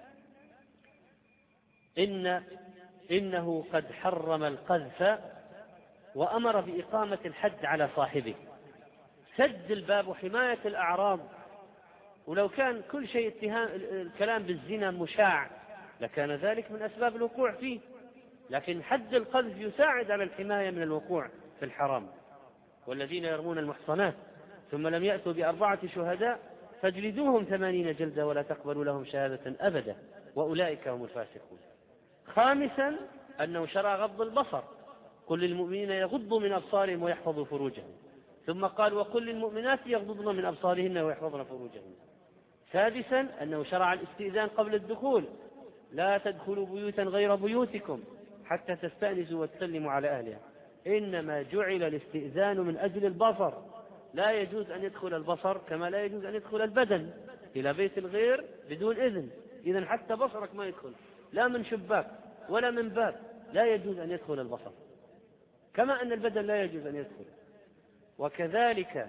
إن إنه قد حرم القذف وأمر بإقامة الحد على صاحبه. سد الباب وحماية الأعراض، ولو كان كل شيء اتهام الكلام بالزنا مشاع لكان ذلك من أسباب الوقوع فيه، لكن حد القذف يساعد على الحماية من الوقوع في الحرام. والذين يرمون المحصنات ثم لم يأتوا بأربعة شهداء فاجلدوهم ثمانين جلدة ولا تقبلوا لهم شهادة أبدا وأولئك هم الفاسقون. خامسا أنه شرع غض البصر، قل للمؤمنين يغضوا من أبصارهم ويحفظوا فروجهم، ثم قال وقل للمؤمنات يغضضن من أبصارهن ويحفظن فروجهن. سادسا أنه شرع الاستئذان قبل الدخول، لا تدخلوا بيوتا غير بيوتكم حتى تستأنسوا وتسلموا على أهلها، إنما جعل الاستئذان من أجل البصر، لا يجوز أن يدخل البصر كما لا يجوز أن يدخل البدن إلى بيت الغير بدون إذن. إذن حتى بصرك ما يدخل، لا من شباك ولا من باب، لا يجوز أن يدخل البصر، كما أن البدن لا يجوز أن يدخل. وكذلك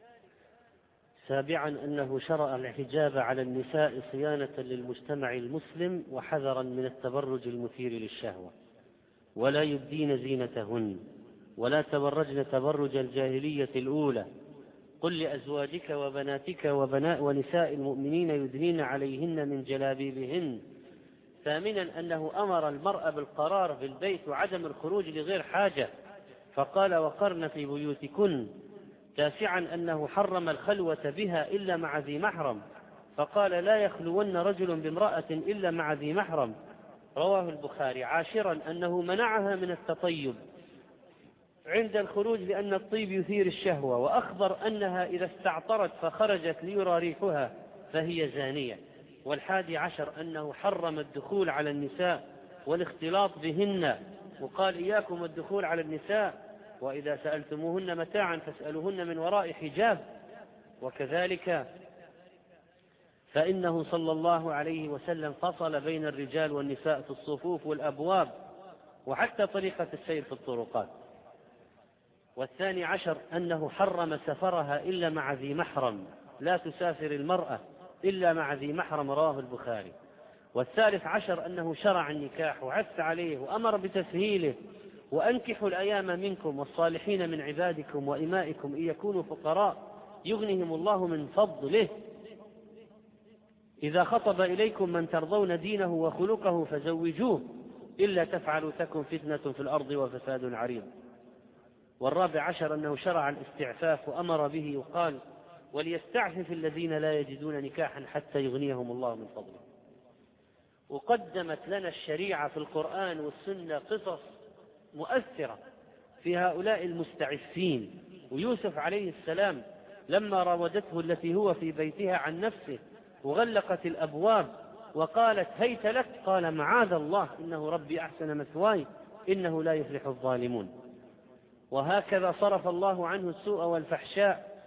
سابعا أنه شرع الحجاب على النساء صيانة للمجتمع المسلم وحذرا من التبرج المثير للشهوة، ولا يبدين زينتهن ولا تبرجن تبرج الجاهلية الأولى، قل لأزواجك وبناتك وبناء ونساء المؤمنين يدنين عليهن من جلابيبهن. ثامنا أنه أمر المرأة بالقرار في البيت وعدم الخروج لغير حاجة، فقال وقرن في بيوتكن. تاسعا أنه حرم الخلوة بها إلا مع ذي محرم، فقال لا يخلون رجل بامرأة إلا مع ذي محرم، رواه البخاري. عاشرا أنه منعها من التطيب عند الخروج لأن الطيب يثير الشهوة، وأخبر أنها إذا استعطرت فخرجت ليرى ريحها فهي زانية. والحادي عشر أنه حرم الدخول على النساء والاختلاط بهن، وقال إياكم الدخول على النساء وإذا سألتموهن متاعا فاسألوهن من وراء حجاب. وكذلك فإنه صلى الله عليه وسلم فصل بين الرجال والنساء في الصفوف والأبواب وحتى طريقة السير في الطرقات. والثاني عشر أنه حرم سفرها إلا مع ذي محرم، لا تسافر المرأة إلا مع ذي محرم، رواه البخاري. والثالث عشر أنه شرع النكاح وعث عليه وأمر بتسهيله، وأنكحوا الأيام منكم والصالحين من عبادكم وإمائكم إن يكونوا فقراء يغنهم الله من فضله، إذا خطب إليكم من ترضون دينه وخلقه فزوجوه، إلا تفعلوا تكن فتنة في الأرض وفساد عريض. والرابع عشر أنه شرع الاستعفاف وأمر به، وقال وليستعفف الذين لا يجدون نكاحا حتى يغنيهم الله من فضله. وقدمت لنا الشريعة في القرآن والسنة قصص مؤثرة في هؤلاء المستعفين. ويوسف عليه السلام لما راودته التي هو في بيتها عن نفسه وغلقت الأبواب وقالت هيت لك، قال معاذ الله إنه ربي أحسن مثواي إنه لا يفلح الظالمون. وهكذا صرف الله عنه السوء والفحشاء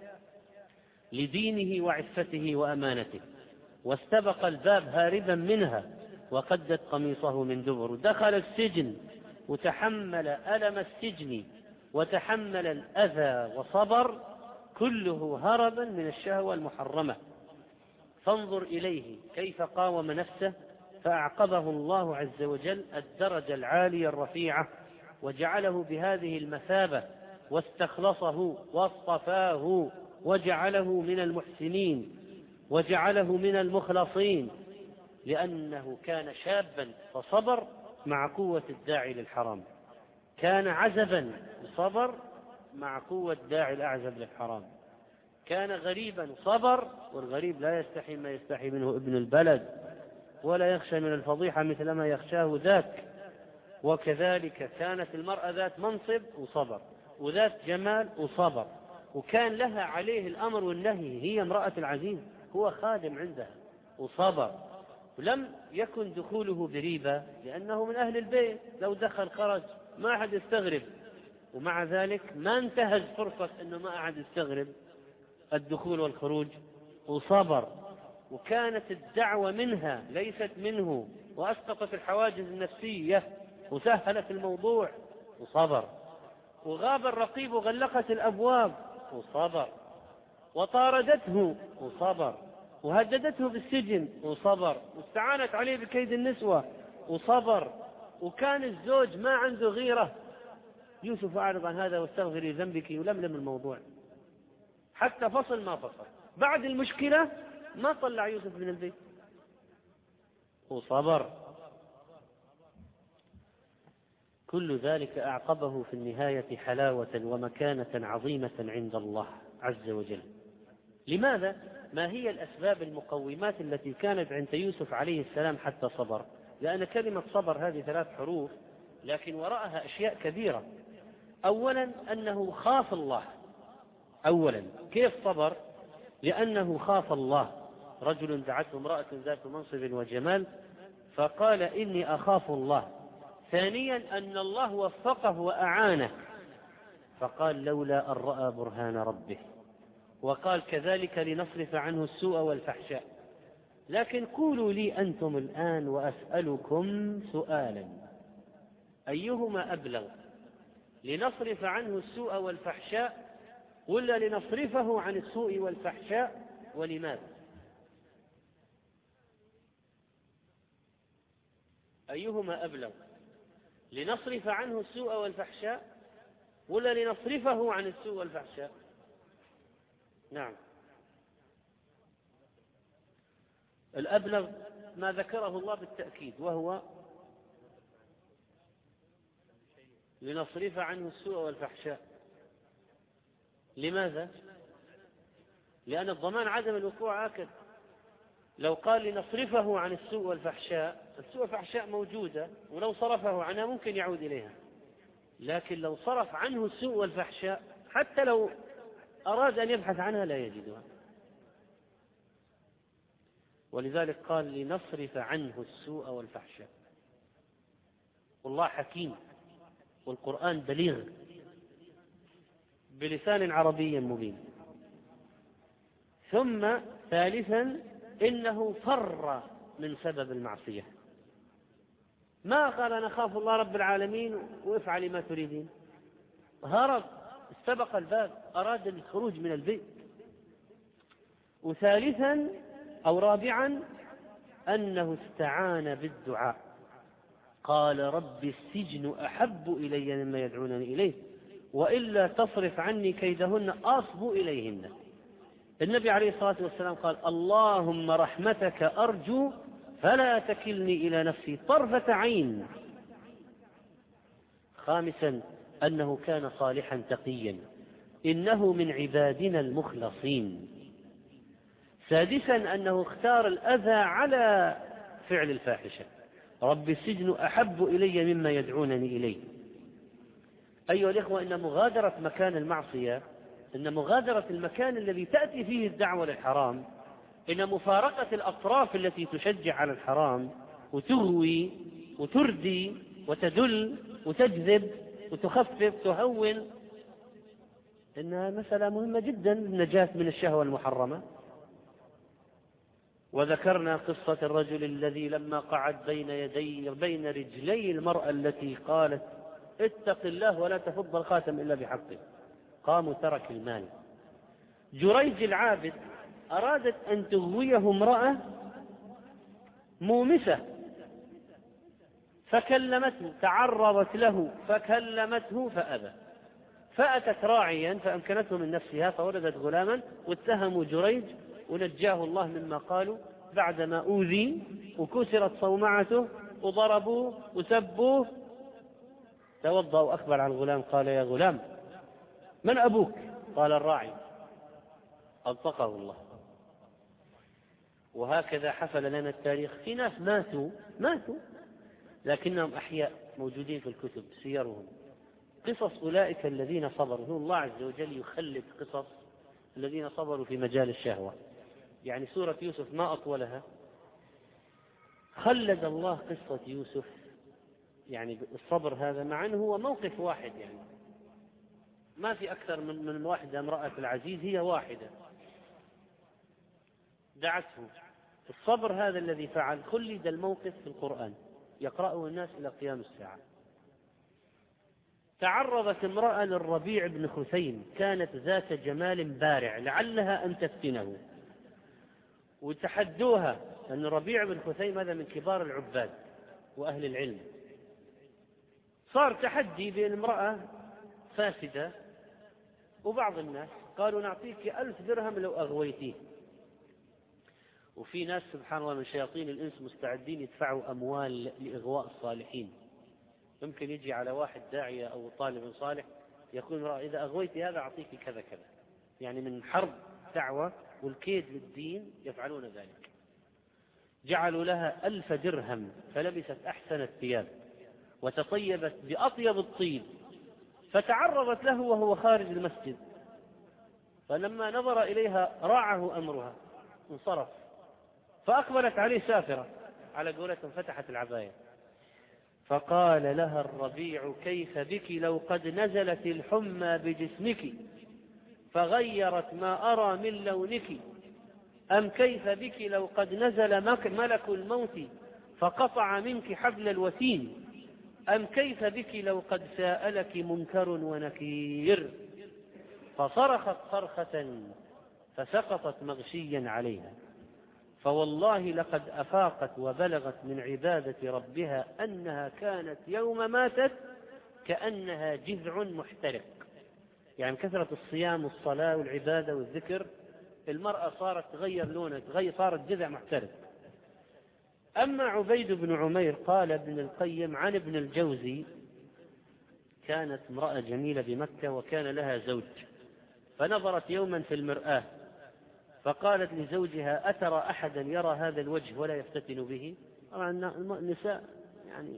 لدينه وعفته وأمانته، واستبق الباب هاربا منها وقدت قميصه من دبر، دخل السجن وتحمل ألم السجن وتحمل الأذى وصبر، كله هربا من الشهوة المحرمة. فانظر إليه كيف قاوم نفسه، فأعقبه الله عز وجل الدرجة العالية الرفيعة وجعله بهذه المثابة، واستخلصه واصطفاه وجعله من المحسنين وجعله من المخلصين، لأنه كان شابا فصبر مع قوة الداعي للحرام، كان عزبا صبر مع قوة داعي الأعزب للحرام، كان غريبا صبر، والغريب لا يستحي ما يستحي منه ابن البلد، ولا يخشى من الفضيحة مثل ما يخشاه ذاك. وكذلك كانت المرأة ذات منصب وصبر، وذات جمال وصبر، وكان لها عليه الأمر والنهي، هي امرأة العزيز، هو خادم عندها وصبر. ولم يكن دخوله بريبة لأنه من أهل البيت، لو دخل خرج ما أحد يستغرب، ومع ذلك ما انتهز فرصة أنه ما أحد يستغرب الدخول والخروج، وصبر. وكانت الدعوة منها ليست منه، وأسقطت الحواجز النفسية وسهلت الموضوع، وصبر. وغاب الرقيب وغلقت الأبواب، وصبر. وطاردته، وصبر. وهددته بالسجن، وصبر. واستعانت عليه بكيد النسوة، وصبر. وكان الزوج ما عنده غيرة. يوسف أعرض عن هذا واستغفري ذنبك، يلملم الموضوع، حتى فصل ما فصل. بعد المشكلة ما طلع يوسف من البيت، وصبر. كل ذلك أعقبه في النهاية حلاوة ومكانة عظيمة عند الله عز وجل. لماذا؟ ما هي الأسباب المقومات التي كانت عند يوسف عليه السلام حتى صبر؟ لأن كلمة صبر هذه ثلاث حروف لكن وراءها أشياء كبيرة. أولا أنه خاف الله. أولا كيف صبر؟ لأنه خاف الله. رجل دعته امرأة ذات منصب وجمال فقال إني أخاف الله. ثانيا أن الله وفقه وأعانه فقال لولا أن رأى برهان ربه. وقال كذلك لنصرف عنه السوء والفحشاء. لكن قولوا لي أنتم الآن وأسألكم سؤالا، أيهما أبلغ؟ لنصرف عنه السوء والفحشاء ولا لنصرفه عن السوء والفحشاء؟ ولماذا؟ أيهما أبلغ؟ لنصرف عنه السوء والفحشاء ولا لنصرفه عن السوء والفحشاء؟ نعم، الأبلغ ما ذكره الله بالتأكيد وهو لنصرف عنه السوء والفحشاء. لماذا؟ لأن الضمان عدم الوقوع آكد. لو قال لنصرفه عن السوء والفحشاء، السوء والفحشاء موجودة ولو صرفه عنها ممكن يعود إليها، لكن لو صرف عنه السوء والفحشاء حتى لو أراد أن يبحث عنها لا يجدها. ولذلك قال لنصرف عنه السوء والفحشاء. والله حكيم والقرآن بليغ بلسان عربي مبين. ثم ثالثا إنه فر من سبب المعصية، ما قال أنا خاف الله رب العالمين وافعلي ما تريدين، هرب استبق الباب، أراد الخروج من البيت. وثالثا أو رابعا أنه استعان بالدعاء، قال رب السجن أحب إلي مما يدعونني إليه وإلا تصرف عني كيدهن أصب إليهن. النبي عليه الصلاة والسلام قال اللهم رحمتك أرجو فلا تكلني إلى نفسي طرفة عين. خامسا أنه كان صالحا تقيا، إنه من عبادنا المخلصين. سادسا أنه اختار الأذى على فعل الفاحشة، رب السجن أحب إلي مما يدعونني إليه. أيها الإخوة، إن مغادرة مكان المعصية، إن مغادرة المكان الذي تأتي فيه الدعوة للحرام، إن مفارقة الأطراف التي تشجع على الحرام وتغوي وتردي وتدل وتجذب وتخفف تهون، إنها مسألة مهمة جدا للنجاة من الشهوة المحرمة. وذكرنا قصة الرجل الذي لما قعد بين يدي بين رجلي المرأة التي قالت اتق الله ولا تفض الخاتم إلا بحقه، قام وترك المال. جريج العابد أرادت أن تغويه امرأة مومسة فكلمته، تعرضت له فكلمته فأبى، فأتت راعيا فأمكنته من نفسها فولدت غلاما واتهموا جريج ونجاه الله مما قالوا بعدما أوذي وكسرت صومعته وضربوه وسبوه. توضأ وأقبل على الغلام قال يا غلام من أبوك؟ قال الراعي. ألطقه الله. وهكذا حفل لنا التاريخ، في ناس ماتوا ماتوا لكنهم أحياء موجودين في الكتب سيرهم، قصص أولئك الذين صبروا. الله عز وجل يخلد قصص الذين صبروا في مجال الشهوة. يعني سورة يوسف ما أطولها، خلد الله قصة يوسف يعني الصبر هذا، مع أنه هو موقف واحد، يعني ما في أكثر من من واحدة امرأة العزيز، هي واحدة دعته. الصبر هذا الذي فعل خلد الموقف في القرآن يقرأه الناس إلى قيام الساعة. تعرضت امرأة للربيع بن خثيم، كانت ذات جمال بارع لعلها أن تفتنه، وتحدوها أن الربيع بن خثيم هذا من كبار العباد وأهل العلم. صار تحدي بين امرأة فاسدة وبعض الناس، قالوا نعطيك ألف درهم لو أغويتيه. وفي ناس سبحان الله من شياطين الإنس مستعدين يدفعوا أموال لإغواء الصالحين. يمكن يجي على واحد داعية أو طالب صالح يقول إذا أغويت هذا أعطيك كذا كذا، يعني من حرب دعوة والكيد للدين يفعلون ذلك. جعلوا لها ألف درهم، فلبست أحسن الثياب وتطيبت بأطيب الطيب، فتعرضت له وهو خارج المسجد، فلما نظر إليها راعه أمرها انصرف، فأقبلت عليه سافرة على قولتهم، فتحت العباية، فقال لها الربيع: كيف بك لو قد نزلت الحمى بجسمك فغيرت ما أرى من لونك، أم كيف بك لو قد نزل ملك الموت فقطع منك حبل الوتين، أم كيف بك لو قد ساءلك منكر ونكير. فصرخت صرخة فسقطت مغشيا عليها، فوالله لقد أفاقت وبلغت من عبادة ربها أنها كانت يوم ماتت كأنها جذع محترق، يعني كثرة الصيام والصلاة والعبادة والذكر المرأة صارت تغير لونها، تغير صارت جذع محترق. أما عبيد بن عمير قال ابن القيم عن ابن الجوزي: كانت امرأة جميلة بمكة وكان لها زوج، فنظرت يوما في المرآة فقالت لزوجها: أترى أحدا يرى هذا الوجه ولا يفتتن به؟ طبعا النساء يعني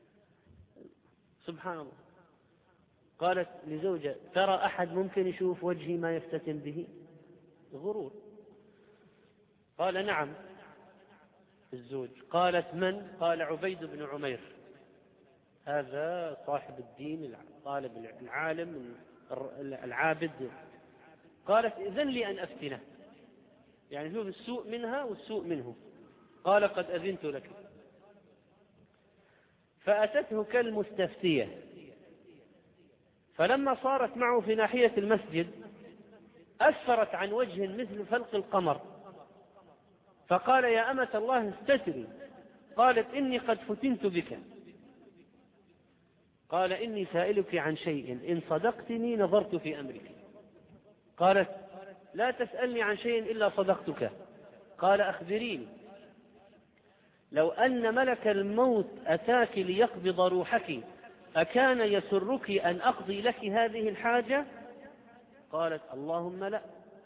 سبحان الله. قالت لزوجها: ترى أحد ممكن يشوف وجهي ما يفتتن به؟ غرور. قال: نعم الزوج. قالت: من؟ قال: عبيد بن عمير، هذا صاحب الدين الطالب العالم العابد. قالت: إذن لي أن أفتنه، يعني شوف السوء منها والسوء منه. قال: قد أذنت لك. فأتته كالمستفتية، فلما صارت معه في ناحية المسجد أسفرت عن وجه مثل فلق القمر، فقال: يا أمة الله استتري. قالت: إني قد فتنت بك. قال: إني سائلك عن شيء، إن صدقتني نظرت في أمرك. قالت: لا تسألني عن شيء إلا صدقتك. قال: أخبريني، لو أن ملك الموت أتاك ليقبض روحك أكان يسرك أن أقضي لك هذه الحاجة؟ قالت: اللهم لا.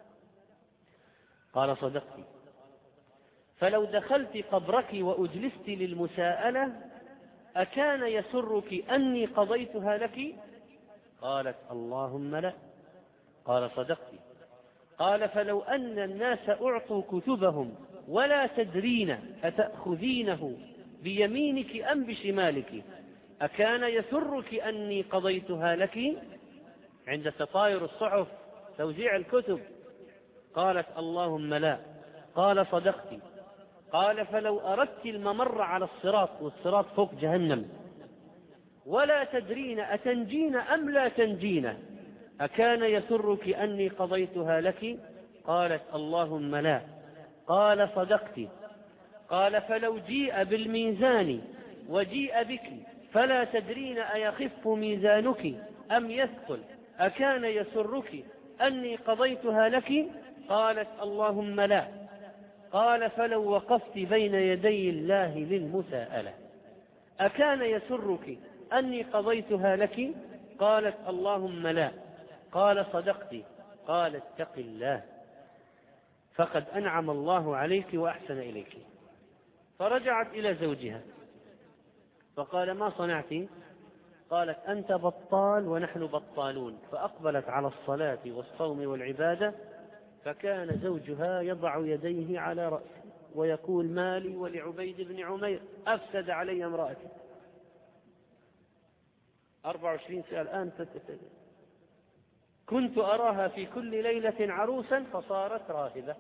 قال: صدقت. فلو دخلت قبرك وأجلست للمساءلة أكان يسرك أني قضيتها لك؟ قالت: اللهم لا. قال: صدقت. قال: فلو أن الناس أعطوا كتبهم ولا تدرين أتأخذينه بيمينك أم بشمالك أكان يسرك أني قضيتها لك؟ عند تطاير الصحف توزيع الكتب. قالت: اللهم لا. قال: صدقت. قال: فلو أردت الممر على الصراط، والصراط فوق جهنم، ولا تدرين أتنجين أم لا تنجين أكان يسرك أني قضيتها لك؟ قالت: اللهم لا. قال: صدقت. قال: فلو جيء بالميزان وجيء بك فلا تدرين أيخف ميزانك أم يثقل أكان يسرك أني قضيتها لك؟ قالت: اللهم لا. قال: فلو وقفت بين يدي الله للمساءلة أكان يسرك أني قضيتها لك؟ قالت: اللهم لا. قال: صدقت. قال: اتق الله فقد أنعم الله عليك وأحسن إليك. فرجعت إلى زوجها فقال: ما صنعت؟ قالت: أنت بطال ونحن بطالون. فأقبلت على الصلاة والصوم والعبادة، فكان زوجها يضع يديه على رأسه ويقول: مالي ولعبيد بن عمير، أفسد علي امرأتي. أربع وعشرين سنة الآن تتتبع. كنت أراها في كل ليلة عروسا فصارت راهبة.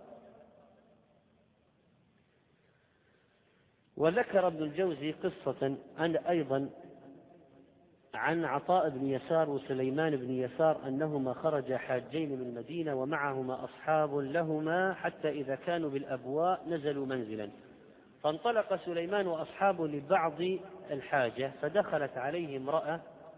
وذكر ابن الجوزي قصة عن أيضا عن عطاء بن يسار وسليمان بن يسار أنهما خرجا حاجين من المدينة ومعهما أصحاب لهما، حتى إذا كانوا بالأبواء نزلوا منزلا، فانطلق سليمان وأصحابه لبعض الحاجة، فدخلت عليه امرأة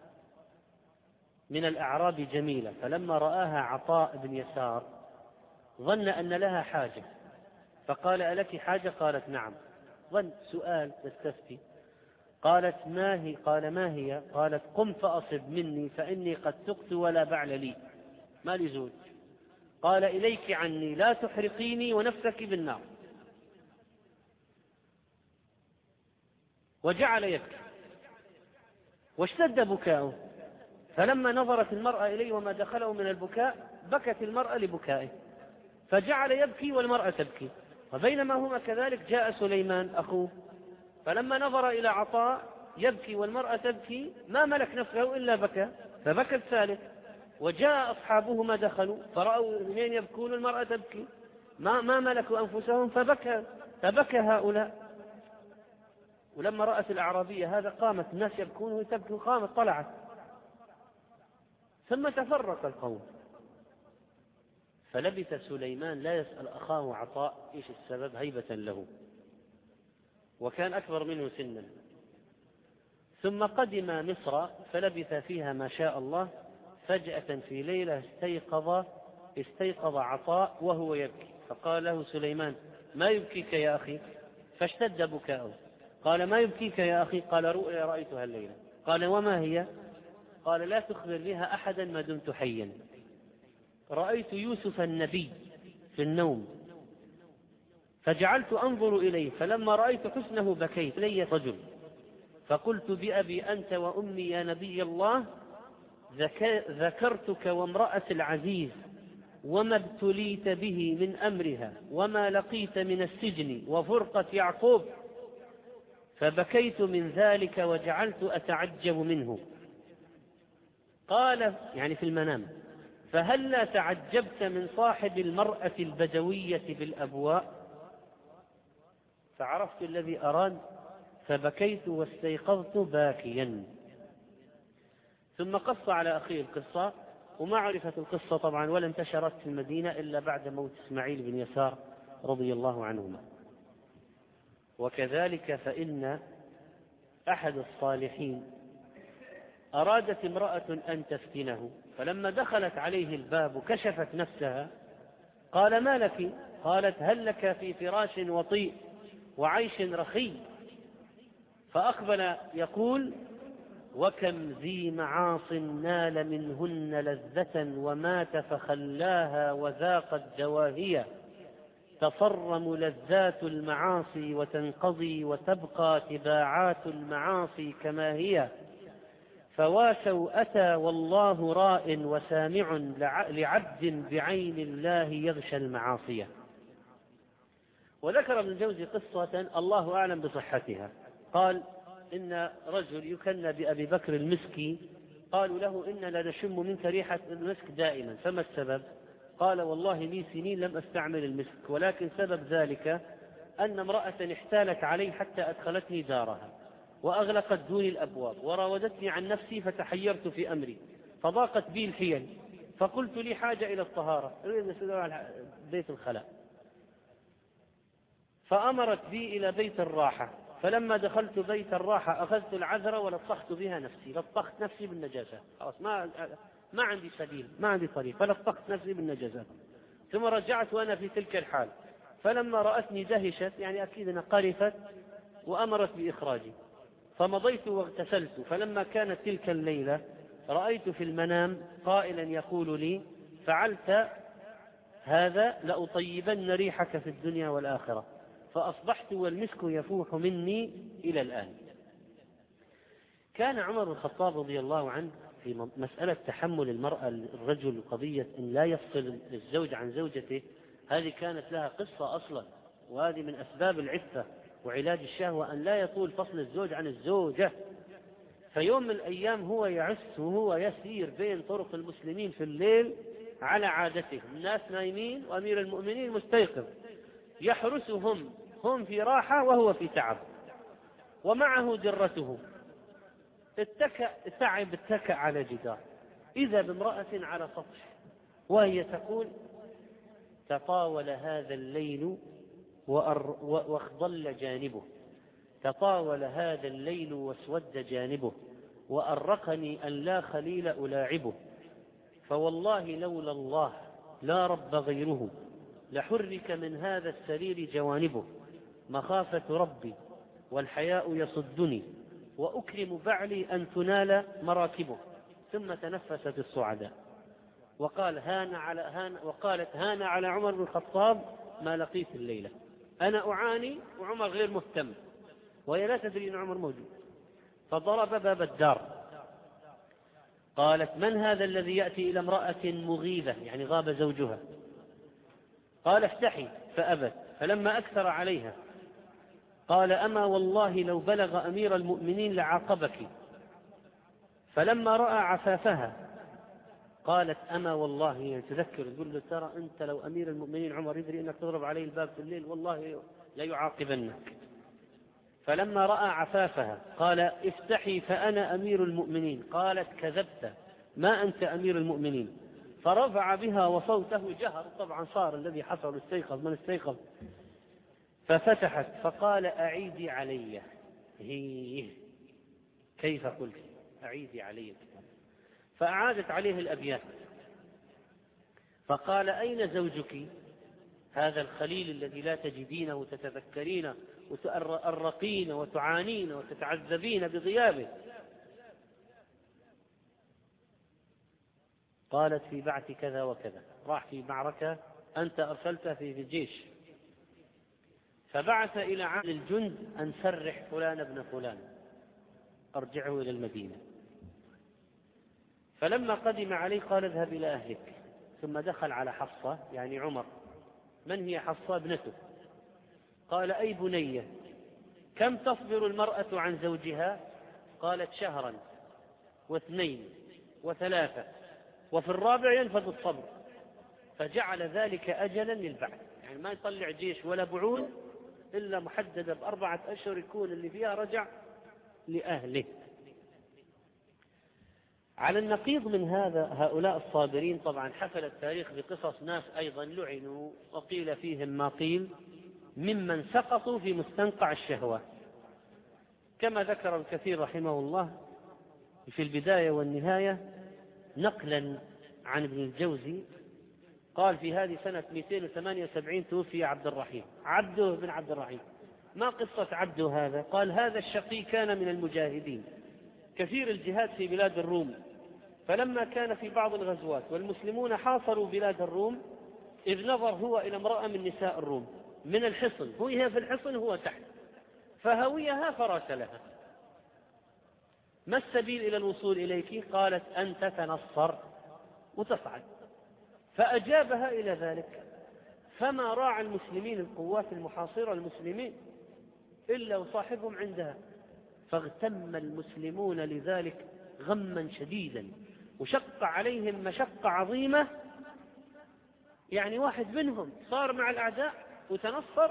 من الأعراب جميلة، فلما رآها عطاء بن يسار ظن أن لها حاجة، فقال: ألك حاجة؟ قالت: نعم. ظن سؤال تستفتي. قالت: ما هي؟ قال: ما هي؟ قالت: قم فأصب مني فإني قد سقت ولا بعل لي، ما لي زوج. قال: إليك عني، لا تحرقيني ونفسك بالنار. وجعل يبكي واشتد بكاؤه، فلما نظرت المرأة إليه وما دخله من البكاء بكت المرأة لبكائه، فجعل يبكي والمرأة تبكي. وبينما هما كذلك جاء سليمان أخوه، فلما نظر إلى عطاء يبكي والمرأة تبكي ما ملك نفسه إلا بكى، فبكى الثالث. وجاء أصحابهما دخلوا فرأوا اثنين يبكون والمرأة تبكي، ما ما ملكوا أنفسهم فبكى فبكى هؤلاء. ولما رأت الأعرابية هذا قامت، الناس يبكون وتبكي، قامت طلعت، ثم تفرق القوم. فلبث سليمان لا يسأل أخاه عطاء إيش السبب هيبة له، وكان أكبر منه سنا. ثم قدم مصر فلبث فيها ما شاء الله. فجأة في ليلة استيقظ استيقظ عطاء وهو يبكي، فقال له سليمان: ما يبكيك يا أخي؟ فاشتد بكاؤه. قال: ما يبكيك يا أخي؟ قال: رؤيا رأيتها الليلة. قال: وما هي؟ قال: لا تخبر بها أحدا ما دمت حيا. رأيت يوسف النبي في النوم فجعلت أنظر إليه، فلما رأيت حسنه بكيت لي رجل، فقلت: بأبي أنت وأمي يا نبي الله، ذكرتك وامرأة العزيز وما ابتليت به من أمرها وما لقيت من السجن وفرقة يعقوب، فبكيت من ذلك وجعلت أتعجب منه. قال يعني في المنام: فهلا تعجبت من صاحب المرأة البدوية بالأبواء؟ فعرفت الذي أراد فبكيت واستيقظت باكيا. ثم قص على أخيه القصة، وما عرفت القصة طبعا ولا انتشرت في المدينة إلا بعد موت إسماعيل بن يسار رضي الله عنهما. وكذلك فإن أحد الصالحين أرادت امرأة أن تفتنه، فلما دخلت عليه الباب كشفت نفسها، قال: ما لك؟ قالت: هل لك في فراش وطيء وعيش رخي؟ فأقبل يقول: وكم ذي معاص نال منهن لذة ومات فخلاها وذاقت دواهية، تصرم لذات المعاصي وتنقضي وتبقى تباعات المعاصي كما هي، فواسوا أتى والله راء وسامع لعبد بعين الله يغشى المعاصية. وذكر ابن الجوزي قصة الله أعلم بصحتها، قال: إن رجل يكنى بأبي بكر المسكي، قالوا له: إننا نشم منك ريحة المسك دائما، فما السبب؟ قال: والله لي سنين لم أستعمل المسك، ولكن سبب ذلك أن امرأة احتالت علي حتى أدخلتني دارها وأغلقت دوني الأبواب وراودتني عن نفسي، فتحيرت في أمري فضاقت بي الحيل، فقلت لي حاجة إلى الطهارة، أريد أن بيت الخلاء، فأمرت بي إلى بيت الراحة. فلما دخلت بيت الراحة أخذت العذرة ولطخت بها نفسي، لطخت نفسي بالنجاسة، خلاص ما ما عندي سبيل، ما عندي طريق، فلطخت نفسي بالنجاسة. ثم رجعت وأنا في تلك الحال، فلما رأتني دهشت، يعني أكيد أنا قرفت، وأمرت بإخراجي، فمضيت واغتسلت. فلما كانت تلك الليلة رأيت في المنام قائلا يقول لي: فعلت هذا لأطيبن ريحك في الدنيا والآخرة. فأصبحت والمسك يفوح مني إلى الآن. كان عمر بن الخطاب رضي الله عنه في مسألة تحمل المرأة الرجل قضية أن لا يفصل الزوج عن زوجته، هذه كانت لها قصة أصلا، وهذه من أسباب العفة وعلاج الشهوة أن لا يطول فصل الزوج عن الزوجة. فيوم من الأيام هو يعس وهو يسير بين طرق المسلمين في الليل على عادتهم، الناس نايمين وأمير المؤمنين مستيقظ، يحرسهم، هم في راحة وهو في تعب، ومعه درته. اتكأ تعب اتكأ على جدار، إذا بامرأة على سطح وهي تقول: تطاول هذا الليل واخضل جانبه، تطاول هذا الليل واسود جانبه، وأرقني أن لا خليل ألاعبه، فوالله لولا الله لا رب غيره، لحرك من هذا السرير جوانبه، مخافة ربي والحياء يصدني، وأكرم بعلي أن تنال مراكبه. ثم تنفست الصعداء وقال هان على هان وقالت: هان على عمر بن الخطاب ما لقيت الليلة، أنا أعاني وعمر غير مهتم، وهي لا تدري أن عمر موجود، فضرب باب الدار. قالت: من هذا الذي يأتي إلى امرأة مغيبة، يعني غاب زوجها؟ قال: افتحي، فأبت. فلما أكثر عليها قال: أما والله لو بلغ أمير المؤمنين لعاقبك. فلما رأى عفافها قالت: أما والله، يعني تذكر، تقول له: ترى أنت لو أمير المؤمنين عمر يدري أنك تضرب عليه الباب في الليل والله لا يعاقبنك. فلما رأى عفافها قال: افتحي فأنا أمير المؤمنين. قالت: كذبت، ما أنت أمير المؤمنين. فرفع بها وصوته جهر، طبعا صار الذي حصل استيقظ من استيقظ. ففتحت فقال: أعيدي علي. هي كيف قلت؟ أعيدي علي. فأعادت عليه الأبيات، فقال: أين زوجك هذا الخليل الذي لا تجدينه وتتذكرين وتأرقين وتعانين وتتعذبين بغيابه؟ قالت: في بعث كذا وكذا، راح في معركة أنت أرسلته في الجيش. فبعث إلى عامل الجند أن سرح فلان ابن فلان، أرجعه إلى المدينة. فلما قدم عليه قال: اذهب إلى أهلك. ثم دخل على حفصة، يعني عمر. من هي حفصة؟ ابنته. قال: أي بنية، كم تصبر المرأة عن زوجها؟ قالت: شهرا واثنين وثلاثة، وفي الرابع ينفذ الصبر. فجعل ذلك أجلا للبعث، يعني ما يطلع جيش ولا بعوث إلا محددة بأربعة أشهر يكون اللي فيها رجع لأهله. على النقيض من هذا، هؤلاء الصابرين طبعا حفل التاريخ بقصص ناس أيضا لعنوا وقيل فيهم ما قيل ممن سقطوا في مستنقع الشهوة، كما ذكر الكثير رحمه الله في البداية والنهاية نقلا عن ابن الجوزي. قال: في هذه سنة مئتين وثمانية وسبعين توفي عبد الرحيم، عبده بن عبد الرحيم. ما قصة عبده هذا؟ قال: هذا الشقي كان من المجاهدين، كثير الجهاد في بلاد الروم. فلما كان في بعض الغزوات والمسلمون حاصروا بلاد الروم، إذ نظر هو إلى امرأة من نساء الروم من الحصن، هو هي في الحصن هو تحت، فهويها فراسلها: ما السبيل إلى الوصول إليك؟ قالت: أن تتنصر وتصعد. فأجابها إلى ذلك، فما راعى المسلمين القوات المحاصرة المسلمين إلا وصاحبهم عندها، فاغتم المسلمون لذلك غما شديدا، وشق عليهم مشقة عظيمة. يعني واحد منهم صار مع الأعداء وتنصر.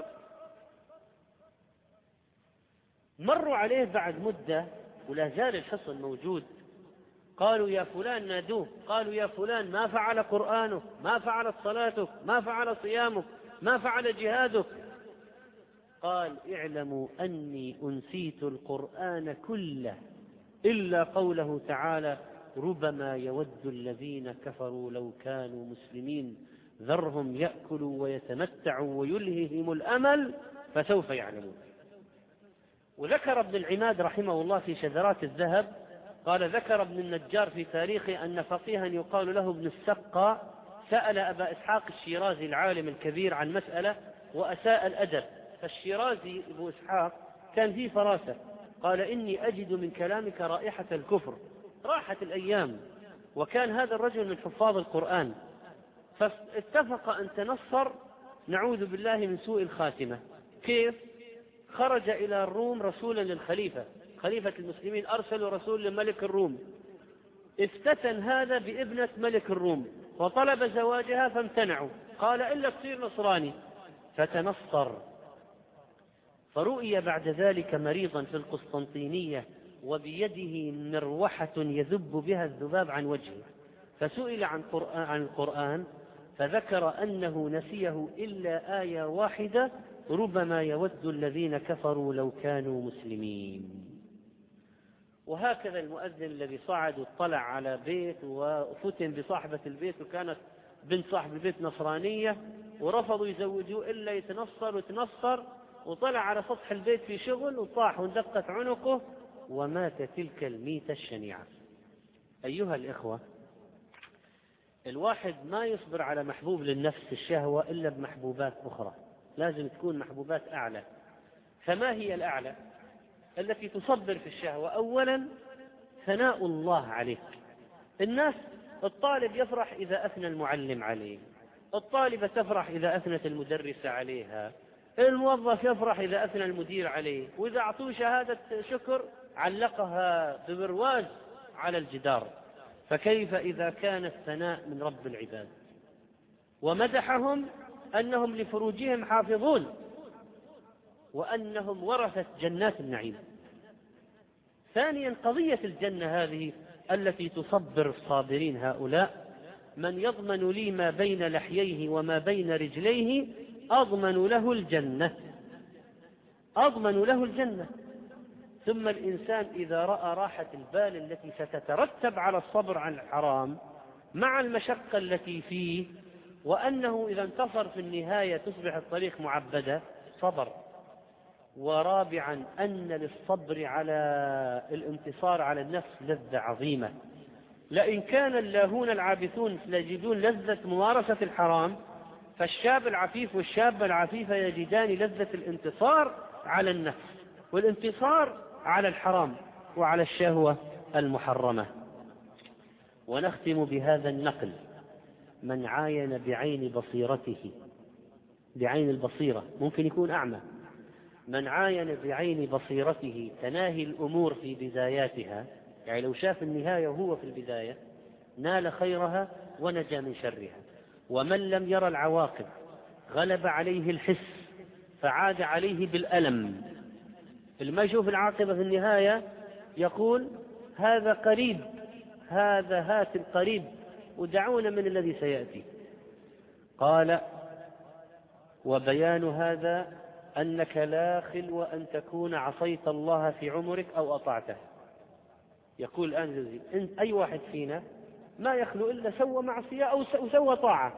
مروا عليه بعد مدة ولا زال الحصن موجود، قالوا: يا فلان، نادوه، قالوا: يا فلان، ما فعل قرآنك، ما فعلت صلاتك، ما فعل صيامك، ما فعل جهادك؟ قال: اعلموا أني أنسيت القرآن كله إلا قوله تعالى: ربما يود الذين كفروا لو كانوا مسلمين ذرهم يأكلوا ويتمتعوا ويلههم الأمل فسوف يعلمون. وذكر ابن العماد رحمه الله في شذرات الذهب، قال: ذكر ابن النجار في تاريخه أن فقيها يقال له ابن السقا سأل أبا إسحاق الشيرازي العالم الكبير عن مسألة وأساء الأدب، فالشيرازي أبو إسحاق كان فيه فراسة، قال: إني أجد من كلامك رائحة الكفر. راحت الأيام وكان هذا الرجل من حفاظ القرآن، فاتفق أن تنصر، نعوذ بالله من سوء الخاتمة. كيف؟ خرج إلى الروم رسولا للخليفة، خليفة المسلمين أرسلوا رسول لملك الروم، افتتن هذا بابنة ملك الروم وطلب زواجها فامتنعوا، قال: إلا تصير نصراني، فتنصر. فرؤي بعد ذلك مريضا في القسطنطينية وبيده مروحة يذب بها الذباب عن وجهه، فسئل عن عن القرآن فذكر أنه نسيه إلا آية واحدة: ربما يود الذين كفروا لو كانوا مسلمين. وهكذا المؤذن الذي صعد واطلع على بيت وفتن بصاحبة البيت، وكانت بنت صاحب البيت نصرانية، ورفضوا يزوجوه إلا يتنصر وتنصر، وطلع على سطح البيت في شغل وطاح واندقت عنقه ومات تلك الميتة الشنيعة. أيها الإخوة، الواحد ما يصبر على محبوب للنفس الشهوة إلا بمحبوبات أخرى، لازم تكون محبوبات أعلى. فما هي الأعلى؟ التي تصبر في الشهوة. أولا ثناء الله عليك. الناس، الطالب يفرح إذا أثنى المعلم عليه، الطالبة تفرح إذا أثنت المدرسة عليها، الموظف يفرح إذا أثنى المدير عليه، وإذا أعطوه شهادة شكر علقها ببرواز على الجدار. فكيف إذا كان الثناء من رب العباد ومدحهم أنهم لفروجهم حافظون وأنهم ورثة جنات النعيم. ثانيا قضية الجنة هذه التي تصبر الصابرين هؤلاء: من يضمن لي ما بين لحييه وما بين رجليه أضمن له الجنة، أضمن له الجنة. ثم الإنسان إذا رأى راحة البال التي ستترتب على الصبر عن الحرام مع المشقة التي فيه، وأنه إذا انتصر في النهاية تصبح الطريق معبدة، صبر. ورابعا أن للصبر على الانتصار على النفس لذة عظيمة. لئن كان اللاهون العابثون يجدون لذة ممارسة الحرام، فالشاب العفيف والشابة العفيفة يجدان لذة الانتصار على النفس والانتصار على الحرام وعلى الشهوة المحرمة. ونختم بهذا النقل: من عاين بعين بصيرته، بعين البصيرة، ممكن يكون أعمى، من عاين بعين بصيرته تناهي الأمور في بداياتها، يعني لو شاف النهاية وهو في البداية نال خيرها ونجا من شرها. ومن لم يرى العواقب غلب عليه الحس فعاد عليه بالألم. اللي ما يشوف العاقبة في النهاية يقول هذا قريب، هذا هات القريب، ودعونا من الذي سيأتي. قال: وبيان هذا أنك لا خلو أن تكون عصيت الله في عمرك أو أطعته. يقول الآن جزي: أنت أي واحد فينا ما يخلو إلا سوى معصية أو سوى طاعة،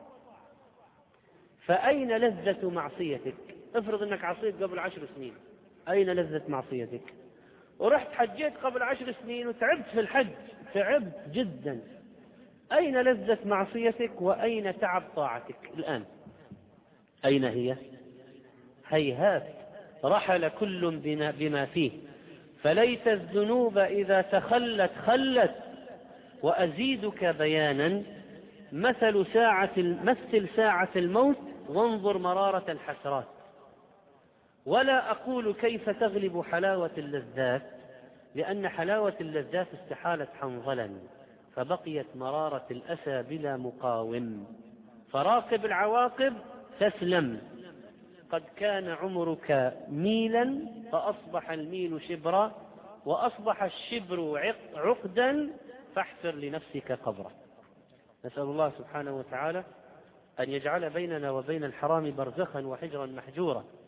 فأين لذة معصيتك؟ افرض أنك عصيت قبل عشر سنين، أين لذة معصيتك؟ ورحت حجيت قبل عشر سنين وتعبت في الحج، تعبت جدا، أين لذة معصيتك وأين تعب طاعتك الآن؟ أين هي؟ هيهات، رحل كل بما فيه. فليت الذنوب إذا تخلت خلت. وأزيدك بيانا: مثل ساعة مثل ساعة الموت وانظر مرارة الحسرات. ولا أقول كيف تغلب حلاوة اللذات، لأن حلاوة اللذات استحالت حنظلا، فبقيت مرارة الأسى بلا مقاوم. فراقب العواقب تسلم. قد كان عمرك ميلا فأصبح الميل شبرا، وأصبح الشبر عقدا، فاحفر لنفسك قبرا. نسأل الله سبحانه وتعالى أن يجعل بيننا وبين الحرام برزخا وحجرا محجورا.